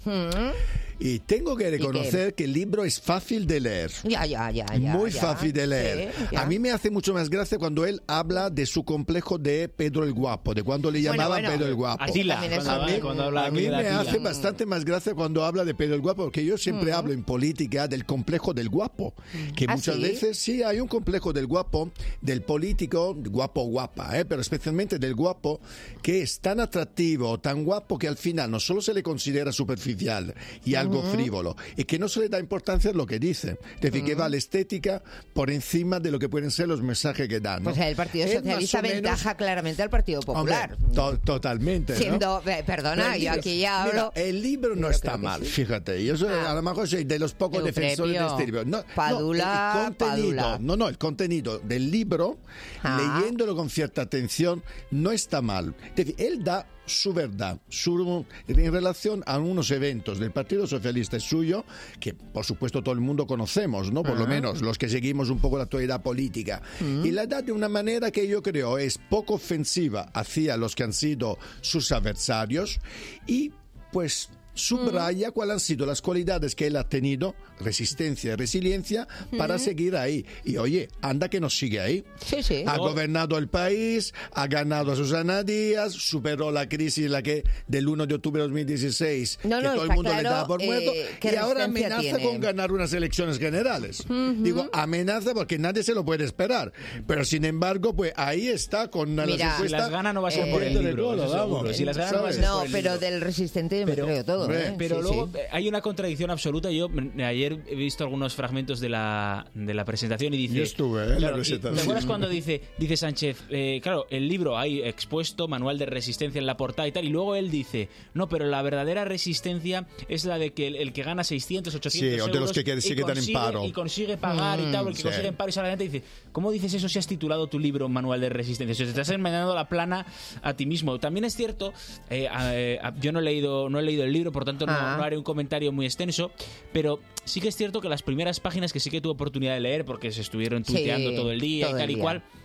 S5: Y tengo que reconocer que el libro es fácil de leer.
S3: Ya, ya, ya, ya.
S5: Muy
S3: ya.
S5: fácil de leer.
S3: Sí, ya.
S5: A mí me hace mucho más gracia cuando él habla de su complejo de Pedro el Guapo, de cuando le
S3: Bueno,
S5: llamaban
S3: bueno.
S5: Pedro el Guapo.
S6: Atila,
S3: También es
S6: cuando,
S3: un-
S6: habla- cuando habla
S5: A mí
S6: de
S5: me
S6: Atila.
S5: hace bastante más gracia cuando habla de Pedro el Guapo, porque yo siempre hablo en política del complejo del guapo, que
S3: ¿Ah,
S5: muchas
S3: sí?
S5: veces sí hay un complejo del guapo, del político, guapo guapa, ¿eh? Pero especialmente del guapo, que es tan atractivo, tan guapo, que al final no solo se le considera superficial y algo frívolo, y que no se le da importancia a lo que dice. Es decir, que va la estética por encima de lo que pueden ser los mensajes que dan, ¿no?
S3: Pues el Partido
S5: Es más
S3: Socialista
S5: o menos-
S3: ventaja claramente al Partido Popular.
S5: Hombre, to- totalmente, ¿no?
S3: Siendo, eh, perdona,
S5: Pero el
S3: yo
S5: libro-
S3: aquí ya
S5: mira,
S3: hablo.
S5: el libro no
S3: Yo
S5: está
S3: creo que
S5: mal,
S3: sí.
S5: fíjate. Yo soy,
S3: Ah.
S5: a lo mejor soy de los pocos
S3: Euprepio,
S5: defensores de este libro. No,
S3: Padula,
S5: no, el contenido,
S3: Padula.
S5: no, no, el contenido del libro,
S3: Ah.
S5: leyéndolo con cierta atención, no está mal. Es decir, él da su verdad su, en relación a unos eventos del Partido Socialista suyo, que por supuesto todo el mundo conocemos, ¿no? Por lo
S16: Ah.
S5: menos los que seguimos un poco la actualidad política. Y la da de una manera que yo creo es poco ofensiva hacia los que han sido sus adversarios y pues subraya cuáles han sido las cualidades que él ha tenido, resistencia y resiliencia, para seguir ahí. Y oye, anda que nos sigue ahí.
S3: Sí, sí.
S5: Ha
S6: No.
S5: gobernado el país, ha ganado a Susana Díaz, superó la crisis la que del primero de octubre de dos mil dieciséis,
S3: No,
S5: que
S3: no,
S5: todo el
S3: está
S5: mundo le
S3: claro,
S5: daba por muerto,
S3: eh, qué
S5: y ahora
S3: resistencia
S5: amenaza
S3: tiene.
S5: con ganar unas elecciones generales. Digo, amenaza porque nadie se lo puede esperar. Pero sin embargo, pues ahí está con las
S3: Mira,
S5: encuestas.
S6: Si las gana no va a ser
S3: eh,
S6: por el
S5: de
S6: libro,
S5: golo,
S6: eso seguro.
S5: vamos.
S6: Si las gana no va a ser
S3: No,
S6: por el
S3: pero
S6: libro.
S3: del resistente me
S6: Pero-
S3: creo todo.
S5: hombre,
S3: ¿eh?
S6: Pero
S3: Sí,
S6: luego
S3: sí.
S6: eh, hay una contradicción absoluta. Yo mm, ayer he visto algunos fragmentos de la, de la presentación y dice...
S5: Yo estuve, ¿eh? en la
S6: Claro, y-
S5: presentación.
S6: ¿te acuerdas cuando dice, dice Sánchez, eh, claro, el libro hay expuesto, manual de resistencia en la portada y tal, y luego él dice, no, pero la verdadera resistencia es la de que el, el que gana seiscientos, ochocientos
S5: Sí, o de los
S6: euros
S5: que qued- se
S6: y
S5: quedan en
S6: consigue-
S5: paro.
S6: y consigue pagar y tal, el que
S5: sí.
S6: consigue en paro y sale adelante, dice, ¿cómo dices eso si has titulado tu libro manual de resistencia? O sea, te estás envenenando la plana a ti mismo. También es cierto, eh, a- eh, a- yo no he leído no he leído el libro, por tanto no,
S3: Ah.
S6: no haré un comentario muy extenso, pero sí que es cierto que las primeras páginas que sí que tuve oportunidad de leer, porque se estuvieron
S3: Sí,
S6: tuiteando todo el día
S3: todo
S6: y
S3: el
S6: tal y
S3: día.
S6: cual,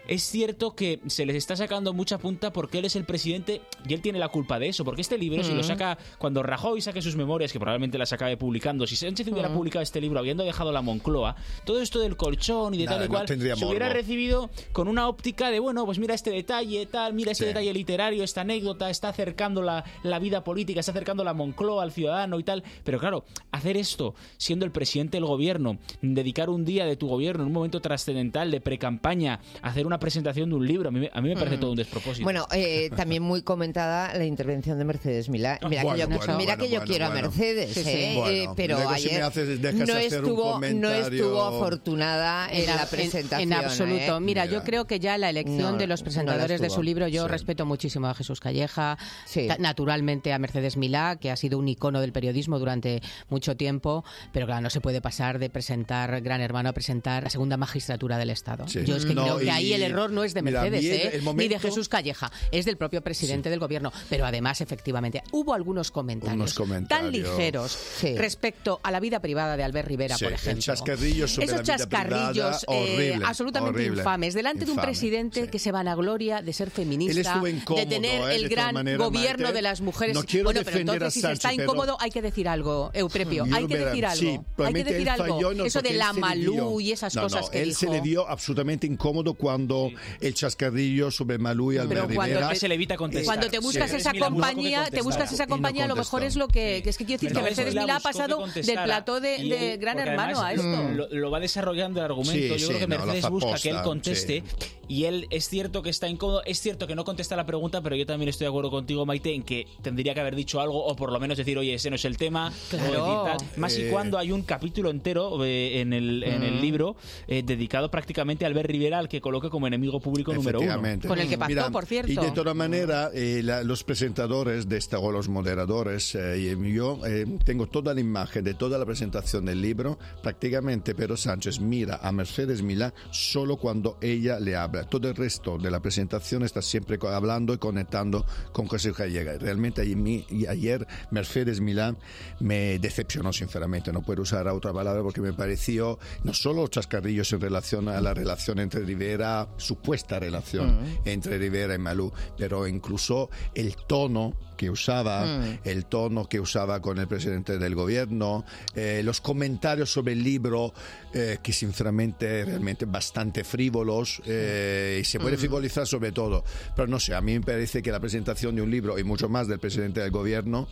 S6: es cierto que se les está sacando mucha punta porque él es el presidente y él tiene la culpa de eso, porque este libro, mm. si lo saca, cuando Rajoy saque sus memorias, que probablemente las acabe publicando, si Sánchez hubiera mm. publicado este libro habiendo dejado la Moncloa, todo esto del colchón y de Nada, tal y cual, no se hubiera recibido con una óptica de, bueno, pues mira este detalle, tal, mira este sí. detalle literario, esta anécdota, está acercando la, la vida política, está acercando la Moncloa al ciudadano y tal, pero claro, hacer esto siendo el presidente del gobierno, dedicar un día de tu gobierno en un momento trascendental de pre-campaña, hacer una presentación de un libro, a mí, a mí me parece mm. todo un despropósito.
S3: Bueno, eh, también muy comentada la intervención de Mercedes Milá. Mira bueno, que yo, bueno, mira bueno, que yo bueno, quiero bueno. a Mercedes, sí, sí. ¿eh? Bueno, eh, pero ayer si haces, no, estuvo, no estuvo afortunada en, en la presentación.
S7: En, en absoluto.
S3: ¿eh?
S7: Mira, Mira, yo creo que ya la elección no, de los presentadores no de su libro, yo sí. respeto muchísimo a Jesús Calleja, sí. naturalmente a Mercedes Milá, que ha sido un icono del periodismo durante mucho tiempo, pero claro, no se puede pasar de presentar Gran Hermano a presentar la segunda magistratura del Estado. Sí. Yo es que no, creo que ahí el error no es de Mercedes, mira, ¿eh? el momento... ni de Jesús Calleja, es del propio presidente sí. del gobierno. Pero además, efectivamente, hubo algunos comentarios,
S5: Unos comentarios.
S7: tan ligeros sí. respecto a la vida privada de Albert Rivera,
S5: sí.
S7: por ejemplo.
S5: El chascarrillo sobre
S7: Esos
S5: la vida
S7: chascarrillos
S5: privada,
S7: eh,
S5: horrible,
S7: absolutamente
S5: horrible.
S7: infames, delante
S5: Infame,
S7: de un presidente
S5: sí.
S7: que se vanagloria de ser feminista,
S5: incómodo,
S7: de tener
S5: eh,
S7: el
S5: de
S7: gran
S5: manera,
S7: gobierno
S5: Maite,
S7: de las mujeres.
S5: No quiero
S7: bueno, pero
S5: defender
S7: entonces,
S5: a
S7: si está
S5: Sánchez,
S7: incómodo,
S5: pero...
S7: hay que decir algo, Eupepio,
S5: Yo
S7: hay que
S5: verá,
S7: decir algo.
S5: sí,
S7: hay que decir algo.
S5: No,
S7: Eso de la Malú
S5: dio,
S7: y esas
S5: no,
S7: cosas
S5: no,
S7: que
S5: él
S7: dijo.
S5: se le dio absolutamente incómodo cuando sí. el chascarrillo sobre Malú y Albert
S7: pero
S5: Rivera.
S6: Te, se le evita contestar.
S7: Cuando te buscas sí. esa compañía, te buscas esa compañía, a lo mejor es lo que, que es que quiero decir
S6: pero
S7: que Mercedes Milá ha pasado del plató de, de él, Gran Hermano a esto.
S6: Lo, lo va desarrollando el argumento.
S5: Sí,
S6: Yo
S5: sí,
S6: creo que
S5: no,
S6: Mercedes busca
S5: aposta,
S6: que él conteste
S5: sí.
S6: y él es cierto que está incómodo, es cierto que no contesta la pregunta, pero yo también estoy de acuerdo contigo, Maite, en que tendría que haber dicho algo o por lo menos decir, oye, ese no es el tema.
S7: Claro.
S6: O decir, tal. Más eh... y cuando hay un capítulo entero eh, en, el, en el libro eh, dedicado prácticamente a Albert Rivera, al que coloca como enemigo público número uno.
S7: Con el que pactó,
S5: Mira,
S7: por cierto.
S5: Y de todas maneras, eh, la, los presentadores de esta, o los moderadores, eh, yo eh, tengo toda la imagen de toda la presentación del libro, prácticamente Pedro Sánchez mira a Mercedes Milá solo cuando ella le habla. Todo el resto de la presentación está siempre hablando y conectando con Jesús Calleja. Realmente ayer Mercedes Milá me decepcionó, sinceramente, no puedo usar otra palabra porque me pareció no solo chascarrillos en relación a la relación entre Rivera, supuesta relación uh-huh. entre Rivera y Malú, pero incluso el tono que usaba, mm. el tono que usaba con el presidente del gobierno, eh, los comentarios sobre el libro, eh, que sinceramente realmente bastante frívolos, eh, y se puede mm. frivolizar sobre todo, pero no sé, a mí me parece que la presentación de un libro, y mucho más del presidente del gobierno,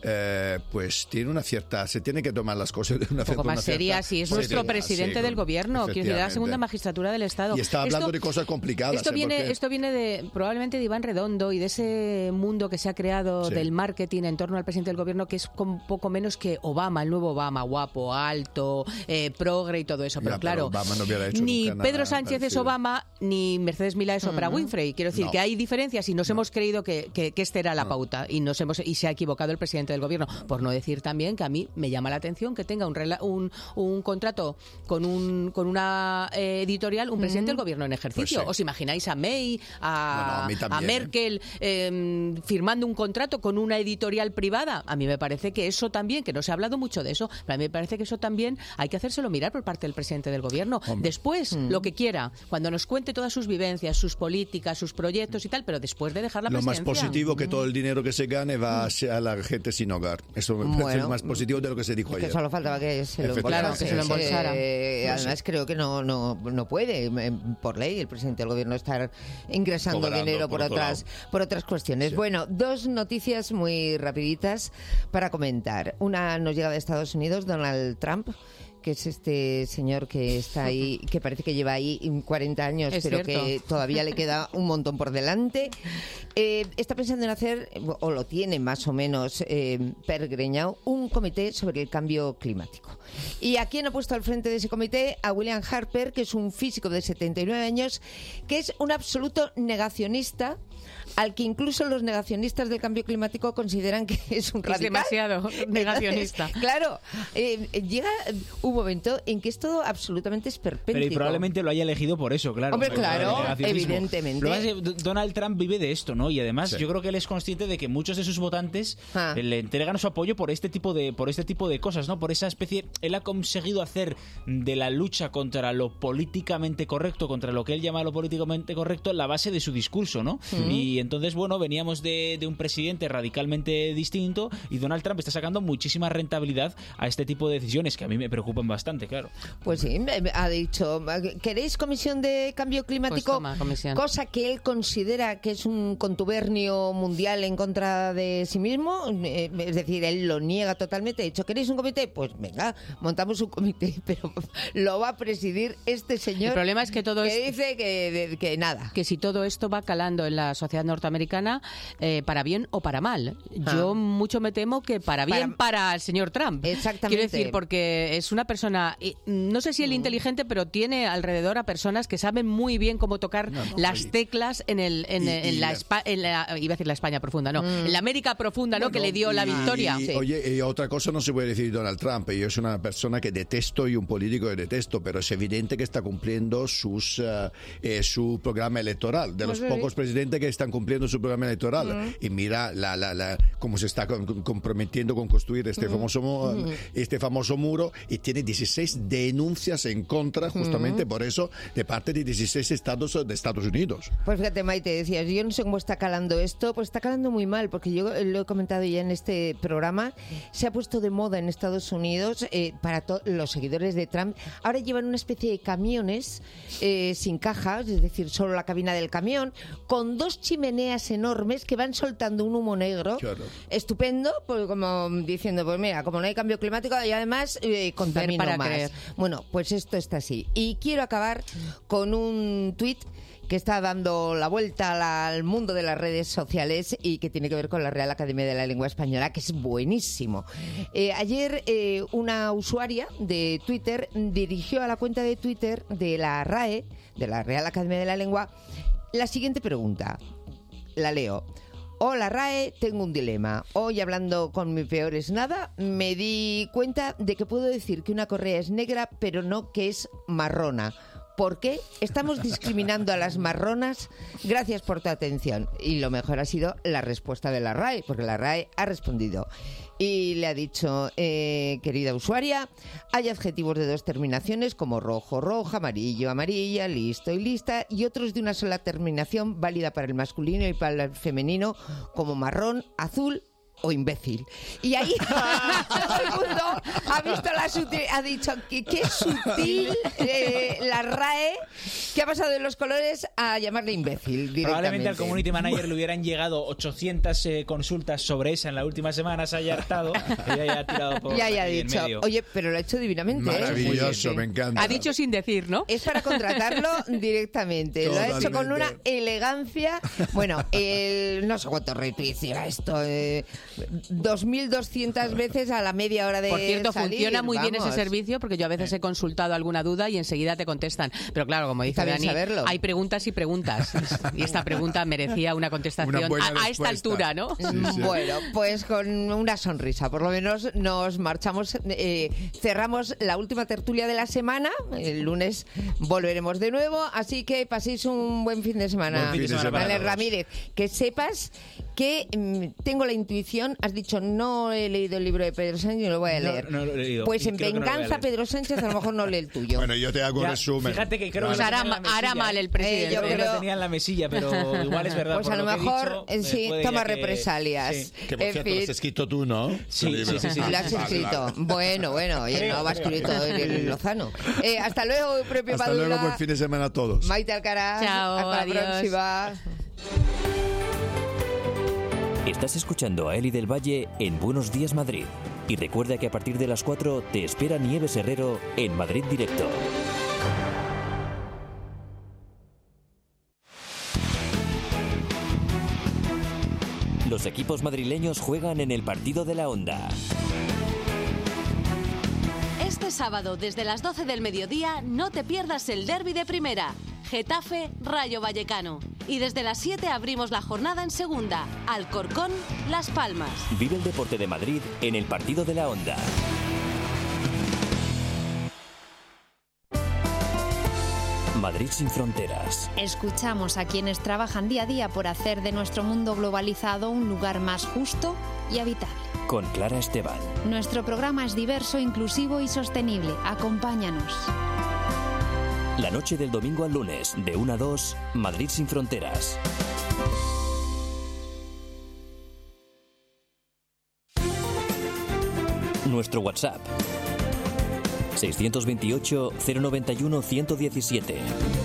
S5: Eh, pues tiene una cierta, se tiene que tomar las cosas de una,
S7: un poco
S5: una
S7: más seria, si es nuestro
S5: seriedad,
S7: presidente
S5: sí,
S7: del gobierno, que es la segunda magistratura del Estado.
S5: Y está hablando
S7: esto,
S5: de cosas complicadas.
S7: Esto
S5: ¿eh?
S7: viene,
S5: Porque...
S7: esto viene de probablemente de Iván Redondo y de ese mundo que se ha creado sí. del marketing en torno al presidente del gobierno, que es un poco menos que Obama, el nuevo Obama, guapo, alto, eh, progre y todo eso. Pero
S5: ya,
S7: claro,
S5: pero no hecho
S7: ni
S5: nunca
S7: Pedro
S5: nada
S7: Sánchez
S5: parecido.
S7: es Obama, ni Mercedes Milá es Oprah uh-huh. Winfrey. Quiero decir
S5: no.
S7: que hay diferencias y nos no. hemos creído que, que, que esta era la no. pauta y nos hemos y se ha equivocado el presidente del gobierno. Por no decir también que a mí me llama la atención que tenga un, rela- un, un contrato con un con una eh, editorial, un presidente mm. del gobierno en ejercicio. Pues sí. ¿Os imagináis a May, a, no, no, a, también, a Merkel eh. Eh, firmando un contrato con una editorial privada? A mí me parece que eso también, que no se ha hablado mucho de eso, pero a mí me parece que eso también hay que hacérselo mirar por parte del presidente del gobierno. Hombre. Después, mm. lo que quiera, cuando nos cuente todas sus vivencias, sus políticas, sus proyectos y tal, pero después de dejar la
S5: lo
S7: presidencia.
S5: Lo más positivo que todo el dinero que se gane va mm. a la gente sin hogar. Eso me
S3: bueno.
S5: parece más positivo de lo que se dijo
S3: que
S5: ayer.
S3: Que solo faltaba que se lo,
S7: claro, que se lo embolsara.
S3: Eh, no además, sé. creo que no, no, no puede, por ley, el presidente del gobierno estar ingresando Cobrando, dinero por, por otras, por otras cuestiones. Sí. Bueno, dos noticias muy rapiditas para comentar. Una nos llega de Estados Unidos, Donald Trump, que es este señor que está ahí, que parece que lleva ahí cuarenta años,
S7: es
S3: pero
S7: cierto.
S3: que todavía le queda un montón por delante. Eh, está pensando en hacer, o lo tiene más o menos eh, pergreñado, un comité sobre el cambio climático. ¿Y a quién ha puesto al frente de ese comité? A William Harper, que es un físico de setenta y nueve años, que es un absoluto negacionista al que incluso los negacionistas del cambio climático consideran que es un radical.
S7: Es demasiado negacionista.
S3: Entonces, claro, eh, llega un momento en que es todo absolutamente esperpéntico.
S6: Pero y probablemente lo haya elegido por eso, claro.
S3: Hombre, claro, evidentemente.
S6: Lo que pasa es que Donald Trump vive de esto, ¿no? Y además
S5: Sí.
S6: yo creo que él es consciente de que muchos de sus votantes
S3: Ah.
S6: le entregan su apoyo por este tipo de por este tipo de cosas, ¿no? Por esa especie, él ha conseguido hacer de la lucha contra lo políticamente correcto, contra lo que él llama lo políticamente correcto, la base de su discurso, ¿no?
S3: Mm.
S6: Y entonces, bueno, veníamos de, de un presidente radicalmente distinto y Donald Trump está sacando muchísima rentabilidad a este tipo de decisiones que a mí me preocupan bastante, claro.
S3: Pues sí, ha dicho, ¿queréis comisión de cambio climático?
S7: Pues toma, comisión.
S3: Cosa que él considera que es un contubernio mundial en contra de sí mismo, eh, es decir, él lo niega totalmente. Ha dicho, ¿queréis un comité? Pues venga, montamos un comité, pero lo va a presidir este señor.
S7: El problema es que todo
S3: que
S7: esto-
S3: dice que, que nada.
S7: Que si todo esto va calando en la sociedad norteamericana, eh, para bien o para mal.
S3: Ah.
S7: Yo mucho me temo que para bien para,
S3: Para-
S7: el señor Trump.
S3: Exactamente.
S7: Quiero decir, porque es una persona, eh, no sé si
S3: Mm.
S7: él inteligente, pero tiene alrededor a personas que saben muy bien cómo tocar las
S5: y-
S7: teclas en el en,
S5: y-
S7: en
S5: y
S7: la,
S5: la-
S7: Espa- en la- iba a decir la España profunda, no,
S3: Mm.
S7: en la América profunda, ¿no? Que le dio la
S5: Y-
S7: victoria.
S5: y, Oye, y otra cosa no se puede decir de Donald Trump. Yo soy una persona que detesto y un político que detesto, pero es evidente que está cumpliendo sus eh, eh, su programa electoral. De los
S3: Pues sí.
S5: pocos presidentes que están cumpliendo su programa electoral. Y mira la, la, la, cómo se está con- comprometiendo con construir este, famoso, mu- este famoso muro, y tiene dieciséis denuncias en contra, justamente por eso, de parte de dieciséis estados de Estados Unidos.
S3: Pues fíjate, Maite, decías, yo no sé cómo está calando esto, pues está calando muy mal, porque yo lo he comentado ya en este programa, se ha puesto de moda en Estados Unidos eh, para to- los seguidores de Trump. Ahora llevan una especie de camiones eh, sin cajas, es decir, solo la cabina del camión, con dos chimeneas enormes que van soltando un humo negro,
S5: Claro.
S3: estupendo, pues como diciendo, pues mira, como no hay cambio climático y además eh, contamino
S7: para
S3: más.
S7: creer.
S3: Bueno, pues esto está así. Y quiero acabar con un tuit que está dando la vuelta a la- al mundo de las redes sociales y que tiene que ver con la Real Academia de la Lengua Española, que es buenísimo. Eh, ayer eh, una usuaria de Twitter dirigió a la cuenta de Twitter de la R A E, de la Real Academia de la Lengua, la siguiente pregunta. La leo. Hola R A E, tengo un dilema. Hoy, hablando con mi peor es nada, me di cuenta de que puedo decir que una correa es negra, pero no que es marrona. ¿Por qué estamos discriminando a las marronas? Gracias por tu atención. Y lo mejor ha sido la respuesta de la R A E, porque la R A E ha respondido. Y le ha dicho, eh, querida usuaria, hay adjetivos de dos terminaciones como rojo, roja, amarillo, amarilla, listo y lista, y otros de una sola terminación válida para el masculino y para el femenino como marrón, azul o imbécil. Y ahí todo el mundo ha visto la sutil, ha dicho que qué sutil eh, la R A E, que ha pasado de los colores a llamarle imbécil directamente.
S6: Probablemente al community manager le hubieran llegado ochocientas eh, consultas sobre esa en la última semana, se haya hartado y ya haya tirado por
S3: Ya haya
S6: ahí en
S3: dicho,
S6: medio.
S3: oye, pero lo ha hecho divinamente. ¿eh?
S5: Maravilloso, me encanta.
S7: Ha dicho sin decir, ¿no?
S3: Es para contratarlo directamente. Lo ha hecho con una
S5: Totalmente.
S3: elegancia. Bueno, el, no sé cuánto retweets lleva esto. Eh, dos mil doscientas veces a la media hora de
S7: Por cierto,
S3: salir,
S7: funciona muy bien
S3: vamos.
S7: ese servicio porque yo a veces he consultado alguna duda y enseguida te contestan. Pero claro, como dice
S3: Está bien
S7: Dani,
S3: saberlo.
S7: hay preguntas y preguntas. Y esta pregunta merecía una contestación
S5: Una buena
S7: a, a esta
S5: respuesta.
S7: altura, ¿no?
S5: Sí, sí.
S3: Bueno, pues con una sonrisa. Por lo menos nos marchamos, eh, cerramos la última tertulia de la semana. El lunes volveremos de nuevo. Así que paséis un buen fin de semana.
S5: Buen fin de semana para
S3: Vale,
S5: todos.
S3: Ramírez, que sepas que mm, tengo la intuición. Has dicho, no he leído el libro de Pedro Sánchez y lo voy a
S6: No,
S3: leer.
S6: no lo he leído.
S3: Pues
S6: Y
S3: en
S6: creo que no lo voy a
S3: venganza,
S6: leer.
S3: Pedro Sánchez a lo mejor no lee el tuyo.
S5: Bueno, yo te hago un
S6: Ya,
S5: resumen.
S6: Fíjate que creo
S7: Pues
S6: que lo
S7: hará,
S6: tenía en la
S7: hará
S6: mesilla,
S7: mal el
S6: ¿eh?
S7: presidente.
S3: Eh, yo
S6: Creo que
S3: creo-
S6: lo tenía en la mesilla, pero igual es verdad.
S3: Pues
S6: por
S3: a lo
S6: que he
S3: mejor
S6: dicho,
S3: eh,
S6: eh,
S3: sí,
S6: puede
S3: toma
S6: ya que-
S3: represalias.
S6: sí.
S5: Que por
S3: En
S5: cierto, lo
S3: fin.
S5: has escrito tú, ¿no?
S6: Sí,
S5: El libro.
S6: sí, sí, sí.
S3: Lo has
S5: Vale,
S3: escrito.
S5: vale.
S3: Bueno, bueno, oye,
S6: Creo,
S3: no va
S6: creo.
S3: escrito el Lozano. Eh, hasta luego, propio
S5: Hasta
S3: Padula.
S5: luego, buen fin de semana a todos.
S3: Maite Alcaraz.
S7: Chao,
S3: hasta
S7: adiós.
S3: la próxima.
S1: Estás escuchando a Eli del Valle en Buenos Días Madrid. Y recuerda que a partir de las cuatro te espera Nieves Herrero en Madrid Directo. Los equipos madrileños juegan en el partido de la Onda.
S16: Este sábado, desde las doce del mediodía, no te pierdas el derbi de primera. Getafe, Rayo Vallecano. Y desde las siete abrimos la jornada en segunda. Alcorcón, Las Palmas.
S1: Vive el deporte de Madrid en el partido de la Onda. Madrid sin fronteras.
S17: Escuchamos a quienes trabajan día a día por hacer de nuestro mundo globalizado un lugar más justo y habitable.
S1: Con Clara Esteban.
S17: Nuestro programa es diverso, inclusivo y sostenible. Acompáñanos.
S1: La noche del domingo al lunes, de una a dos, Madrid sin fronteras. Nuestro WhatsApp seiscientos veintiocho, cero noventa y uno, ciento diecisiete.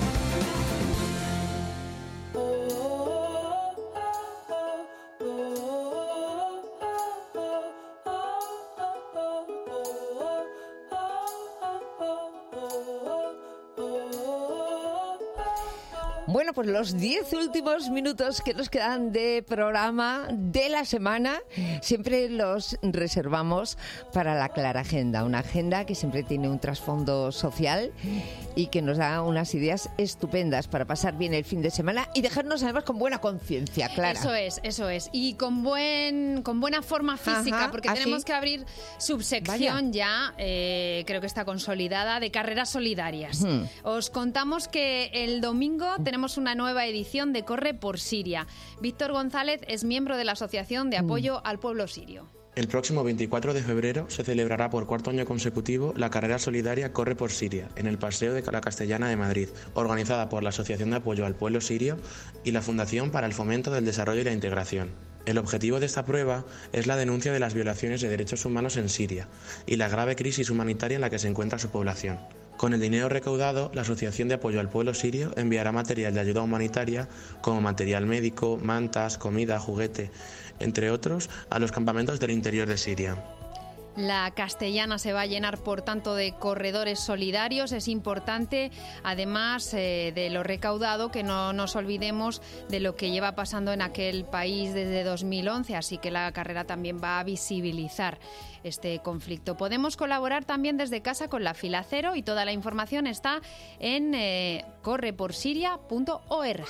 S3: Bueno, pues los diez últimos minutos que nos quedan de programa de la semana siempre los reservamos para la Clara Agenda, una agenda que siempre tiene un trasfondo social y que nos da unas ideas estupendas para pasar bien el fin de semana y dejarnos además con buena conciencia, Clara.
S18: Eso es, eso es. Y con buen con buena forma física,
S3: Ajá,
S18: porque
S3: ¿así?
S18: tenemos que abrir subsección ya, eh, creo que está consolidada, de carreras solidarias.
S3: Hmm.
S18: Os contamos que el domingo tenemos una nueva edición de Corre por Siria. Víctor González es miembro de la Asociación de Apoyo al Pueblo Sirio.
S19: El próximo veinticuatro de febrero se celebrará por cuarto año consecutivo la carrera solidaria Corre por Siria, en el Paseo de la Castellana de Madrid, organizada por la Asociación de Apoyo al Pueblo Sirio y la Fundación para el Fomento del Desarrollo y la Integración. El objetivo de esta prueba es la denuncia de las violaciones de derechos humanos en Siria y la grave crisis humanitaria en la que se encuentra su población. Con el dinero recaudado, la Asociación de Apoyo al Pueblo Sirio enviará material de ayuda humanitaria como material médico, mantas, comida, juguete, entre otros, a los campamentos del interior de Siria.
S18: La Castellana se va a llenar, por tanto, de corredores solidarios. Es importante, además eh, de lo recaudado, que no nos olvidemos de lo que lleva pasando en aquel país desde dos mil once, así que la carrera también va a visibilizar este conflicto. Podemos colaborar también desde casa con la Fila Cero y toda la información está en eh, corre por siria punto org.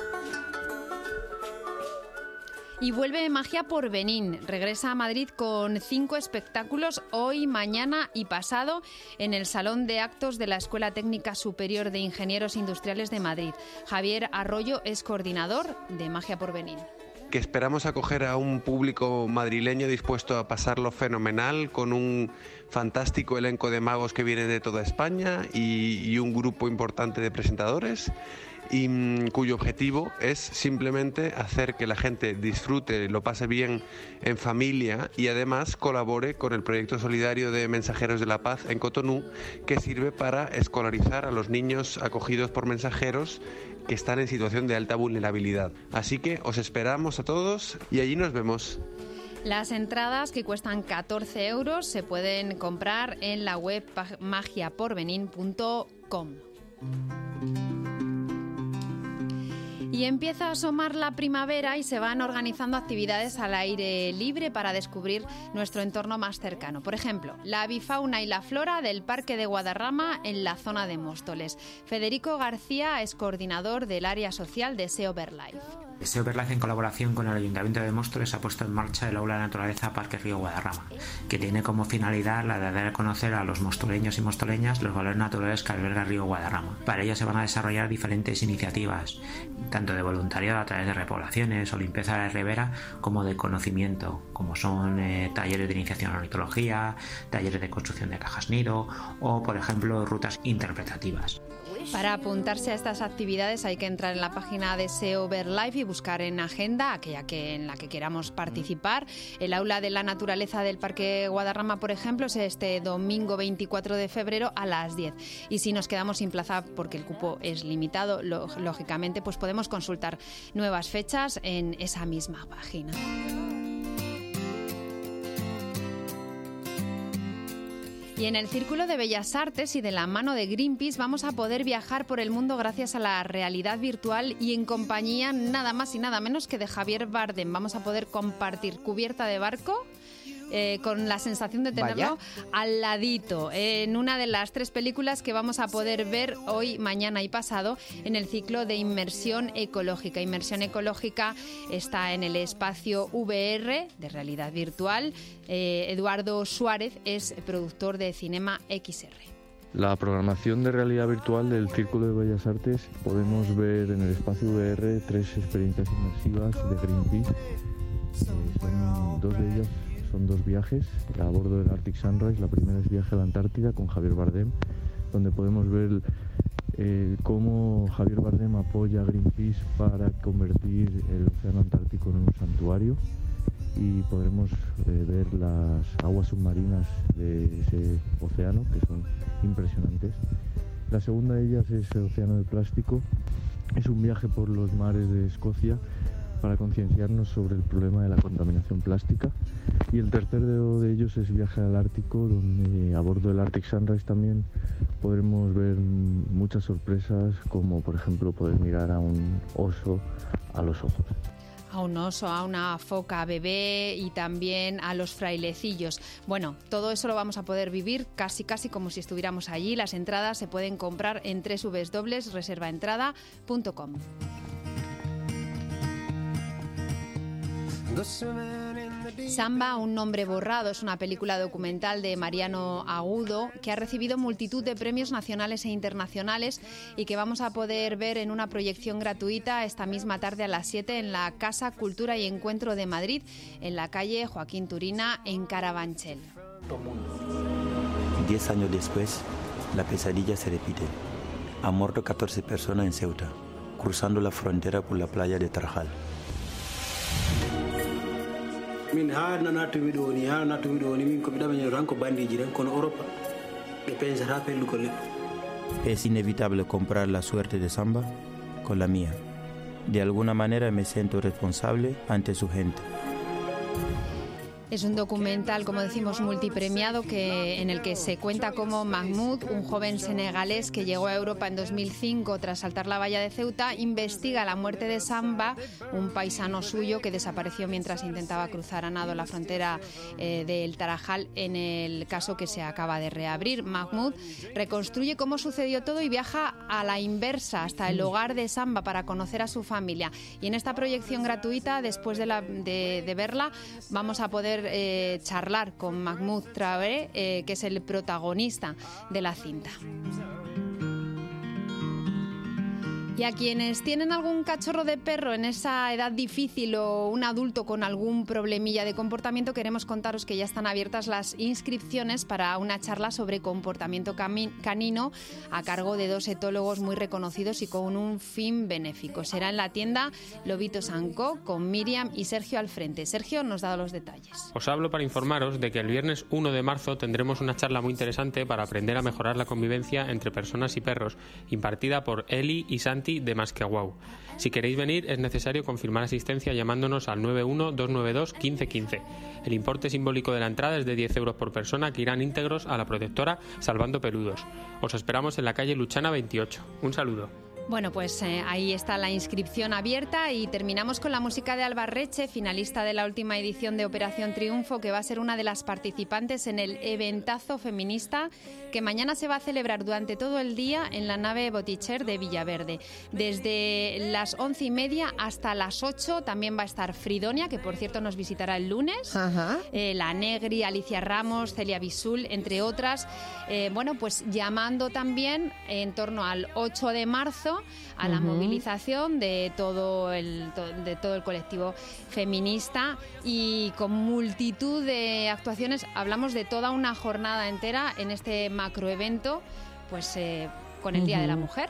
S18: Y vuelve Magia por Benín. Regresa a Madrid con cinco espectáculos hoy, mañana y pasado en el Salón de Actos de la Escuela Técnica Superior de Ingenieros Industriales de Madrid. Javier Arroyo es coordinador de Magia por Benín.
S20: Que esperamos acoger a un público madrileño dispuesto a pasarlo fenomenal, con un fantástico elenco de magos que vienen de toda España y, y un grupo importante de presentadores, y mmm, cuyo objetivo es simplemente hacer que la gente disfrute, lo pase bien en familia y además colabore con el proyecto solidario de Mensajeros de la Paz en Cotonú, que sirve para escolarizar a los niños acogidos por mensajeros que están en situación de alta vulnerabilidad. Así que os esperamos a todos y allí nos vemos.
S18: Las entradas, que cuestan catorce euros, se pueden comprar en la web magia por benin punto com. Y empieza a asomar la primavera y se van organizando actividades al aire libre para descubrir nuestro entorno más cercano. Por ejemplo, la avifauna y la flora del Parque de Guadarrama en la zona de Móstoles. Federico García es coordinador del área social de SEO Verlife.
S21: SEO Verlife, en colaboración con el Ayuntamiento de Móstoles, ha puesto en marcha el Aula de Naturaleza Parque Río Guadarrama, que tiene como finalidad la de dar a conocer a los mostoleños y mostoleñas los valores naturales que alberga el río Guadarrama. Para ello se van a desarrollar diferentes iniciativas, tanto de voluntariado a través de repoblaciones o limpieza de la ribera, como de conocimiento, como son eh, talleres de iniciación a ornitología, talleres de construcción de cajas nido o, por ejemplo, rutas interpretativas.
S18: Para apuntarse a estas actividades hay que entrar en la página de SEO Verlife y buscar en agenda aquella que, en la que queramos participar. El aula de la naturaleza del Parque Guadarrama, por ejemplo, es este domingo veinticuatro de febrero a las diez. Y si nos quedamos sin plaza porque el cupo es limitado, lo, lógicamente, pues podemos consultar nuevas fechas en esa misma página. Y en el Círculo de Bellas Artes y de la mano de Greenpeace vamos a poder viajar por el mundo gracias a la realidad virtual y en compañía nada más y nada menos que de Javier Bardem. Vamos a poder compartir cubierta de barco eh, con la sensación de tenerlo
S3: Vaya.
S18: al ladito, en una de las tres películas que vamos a poder ver hoy, mañana y pasado en el ciclo de Inmersión Ecológica. Inmersión Ecológica está en el espacio V R de realidad virtual. Eh, Eduardo Suárez es productor de Cinema X R.
S2: La programación de realidad virtual del Círculo de Bellas Artes, podemos ver en el espacio V R tres experiencias inmersivas de Greenpeace. Eh, son dos de ellas son dos viajes a bordo del Arctic Sunrise. La primera es viaje a la Antártida con Javier Bardem, donde podemos ver eh, cómo Javier Bardem apoya a Greenpeace para convertir el océano Antártico en un santuario, y podremos eh, ver las aguas submarinas de ese océano, que son impresionantes. La segunda de ellas es el Océano de Plástico. Es un viaje por los mares de Escocia para concienciarnos sobre el problema de la contaminación plástica. Y el tercero de ellos es viaje al Ártico, donde a bordo del Arctic Sunrise también podremos ver muchas sorpresas, como por ejemplo poder mirar a un oso a los ojos.
S18: A un oso, a una foca bebé y también a los frailecillos. Bueno, todo eso lo vamos a poder vivir casi casi como si estuviéramos allí. Las entradas se pueden comprar en doble u doble u doble u punto reserva entrada punto com. Samba, un nombre borrado, es una película documental de Mariano Agudo que ha recibido multitud de premios nacionales e internacionales y que vamos a poder ver en una proyección gratuita esta misma tarde a las siete en la Casa Cultura y Encuentro de Madrid, en la calle Joaquín Turina, en Carabanchel.
S22: Diez años después, la pesadilla se repite. Han muerto catorce personas en Ceuta, cruzando la frontera por la playa de Tarajal.
S23: min ha nanatomi ɗo ni ha natomi ɗo ni min ko mi ɗaɓaño tan ko bandiji tan kono Europe ɓe pensata pellugo leɗɗo.
S22: Es inevitable comprar la suerte de Samba con la mía. De alguna manera me siento responsable ante su gente.
S18: Es un documental, como decimos, multipremiado que, en el que se cuenta cómo Mahmoud, un joven senegalés que llegó a Europa en dos mil cinco tras saltar la valla de Ceuta, investiga la muerte de Samba, un paisano suyo que desapareció mientras intentaba cruzar a nado la frontera eh, del Tarajal, en el caso que se acaba de reabrir. Mahmoud reconstruye cómo sucedió todo y viaja a la inversa hasta el hogar de Samba para conocer a su familia. Y en esta proyección gratuita, después de, la, de, de verla, vamos a poder Eh, charlar con Mahmoud Traoré, eh, que es el protagonista de la cinta. Y a quienes tienen algún cachorro de perro en esa edad difícil o un adulto con algún problemilla de comportamiento, queremos contaros que ya están abiertas las inscripciones para una charla sobre comportamiento canino a cargo de dos etólogos muy reconocidos y con un fin benéfico. Será en la tienda Lobitos and Co, con Miriam y Sergio al frente. Sergio nos da los detalles.
S24: Os hablo para informaros de que el viernes uno de marzo tendremos una charla muy interesante para aprender a mejorar la convivencia entre personas y perros, impartida por Eli y Santi de Más que Guau. Si queréis venir, es necesario confirmar asistencia llamándonos al nueve uno dos nueve dos uno cinco uno cinco. El importe simbólico de la entrada es de diez euros por persona, que irán íntegros a la protectora Salvando Peludos. Os esperamos en la calle Luchana veintiocho. Un saludo.
S18: Bueno, pues eh, ahí está la inscripción abierta y terminamos con la música de Alba Reche, finalista de la última edición de Operación Triunfo, que va a ser una de las participantes en el eventazo feminista que mañana se va a celebrar durante todo el día en la nave Boticher de Villaverde. Desde las once y media hasta las ocho también va a estar Fridonia, que por cierto nos visitará el lunes, eh, La Negri, Alicia Ramos, Celia Bisul, entre otras. Eh, bueno, pues llamando también en torno al ocho de marzo a la uh-huh. movilización de todo el de todo el colectivo feminista, y con multitud de actuaciones. Hablamos de toda una jornada entera en este macroevento, pues eh, con el uh-huh. Día de la Mujer.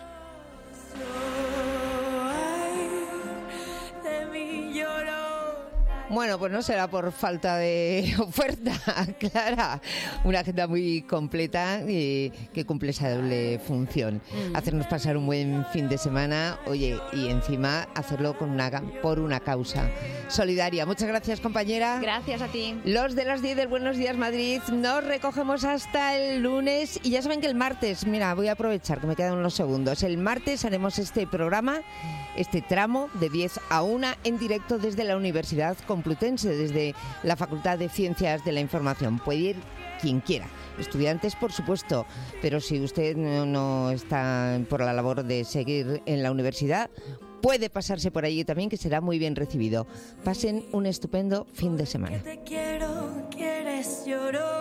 S3: Bueno, pues no será por falta de oferta, Clara. Una agenda muy completa y que cumple esa doble función. Mm. Hacernos pasar un buen fin de semana, oye, y encima hacerlo con una, por una causa solidaria. Muchas gracias, compañera.
S18: Gracias a ti.
S3: Los de las diez del Buenos Días Madrid nos recogemos hasta el lunes. Y ya saben que el martes, mira, voy a aprovechar que me quedan unos segundos. El martes haremos este programa, este tramo de diez a una en directo desde la Universidad Complutense Complutense, desde la Facultad de Ciencias de la Información. Puede ir quien quiera. Estudiantes, por supuesto, pero si usted no, no está por la labor de seguir en la universidad, puede pasarse por allí también, que será muy bien recibido. Pasen un estupendo fin de semana.
S4: Te quiero, quieres, lloro.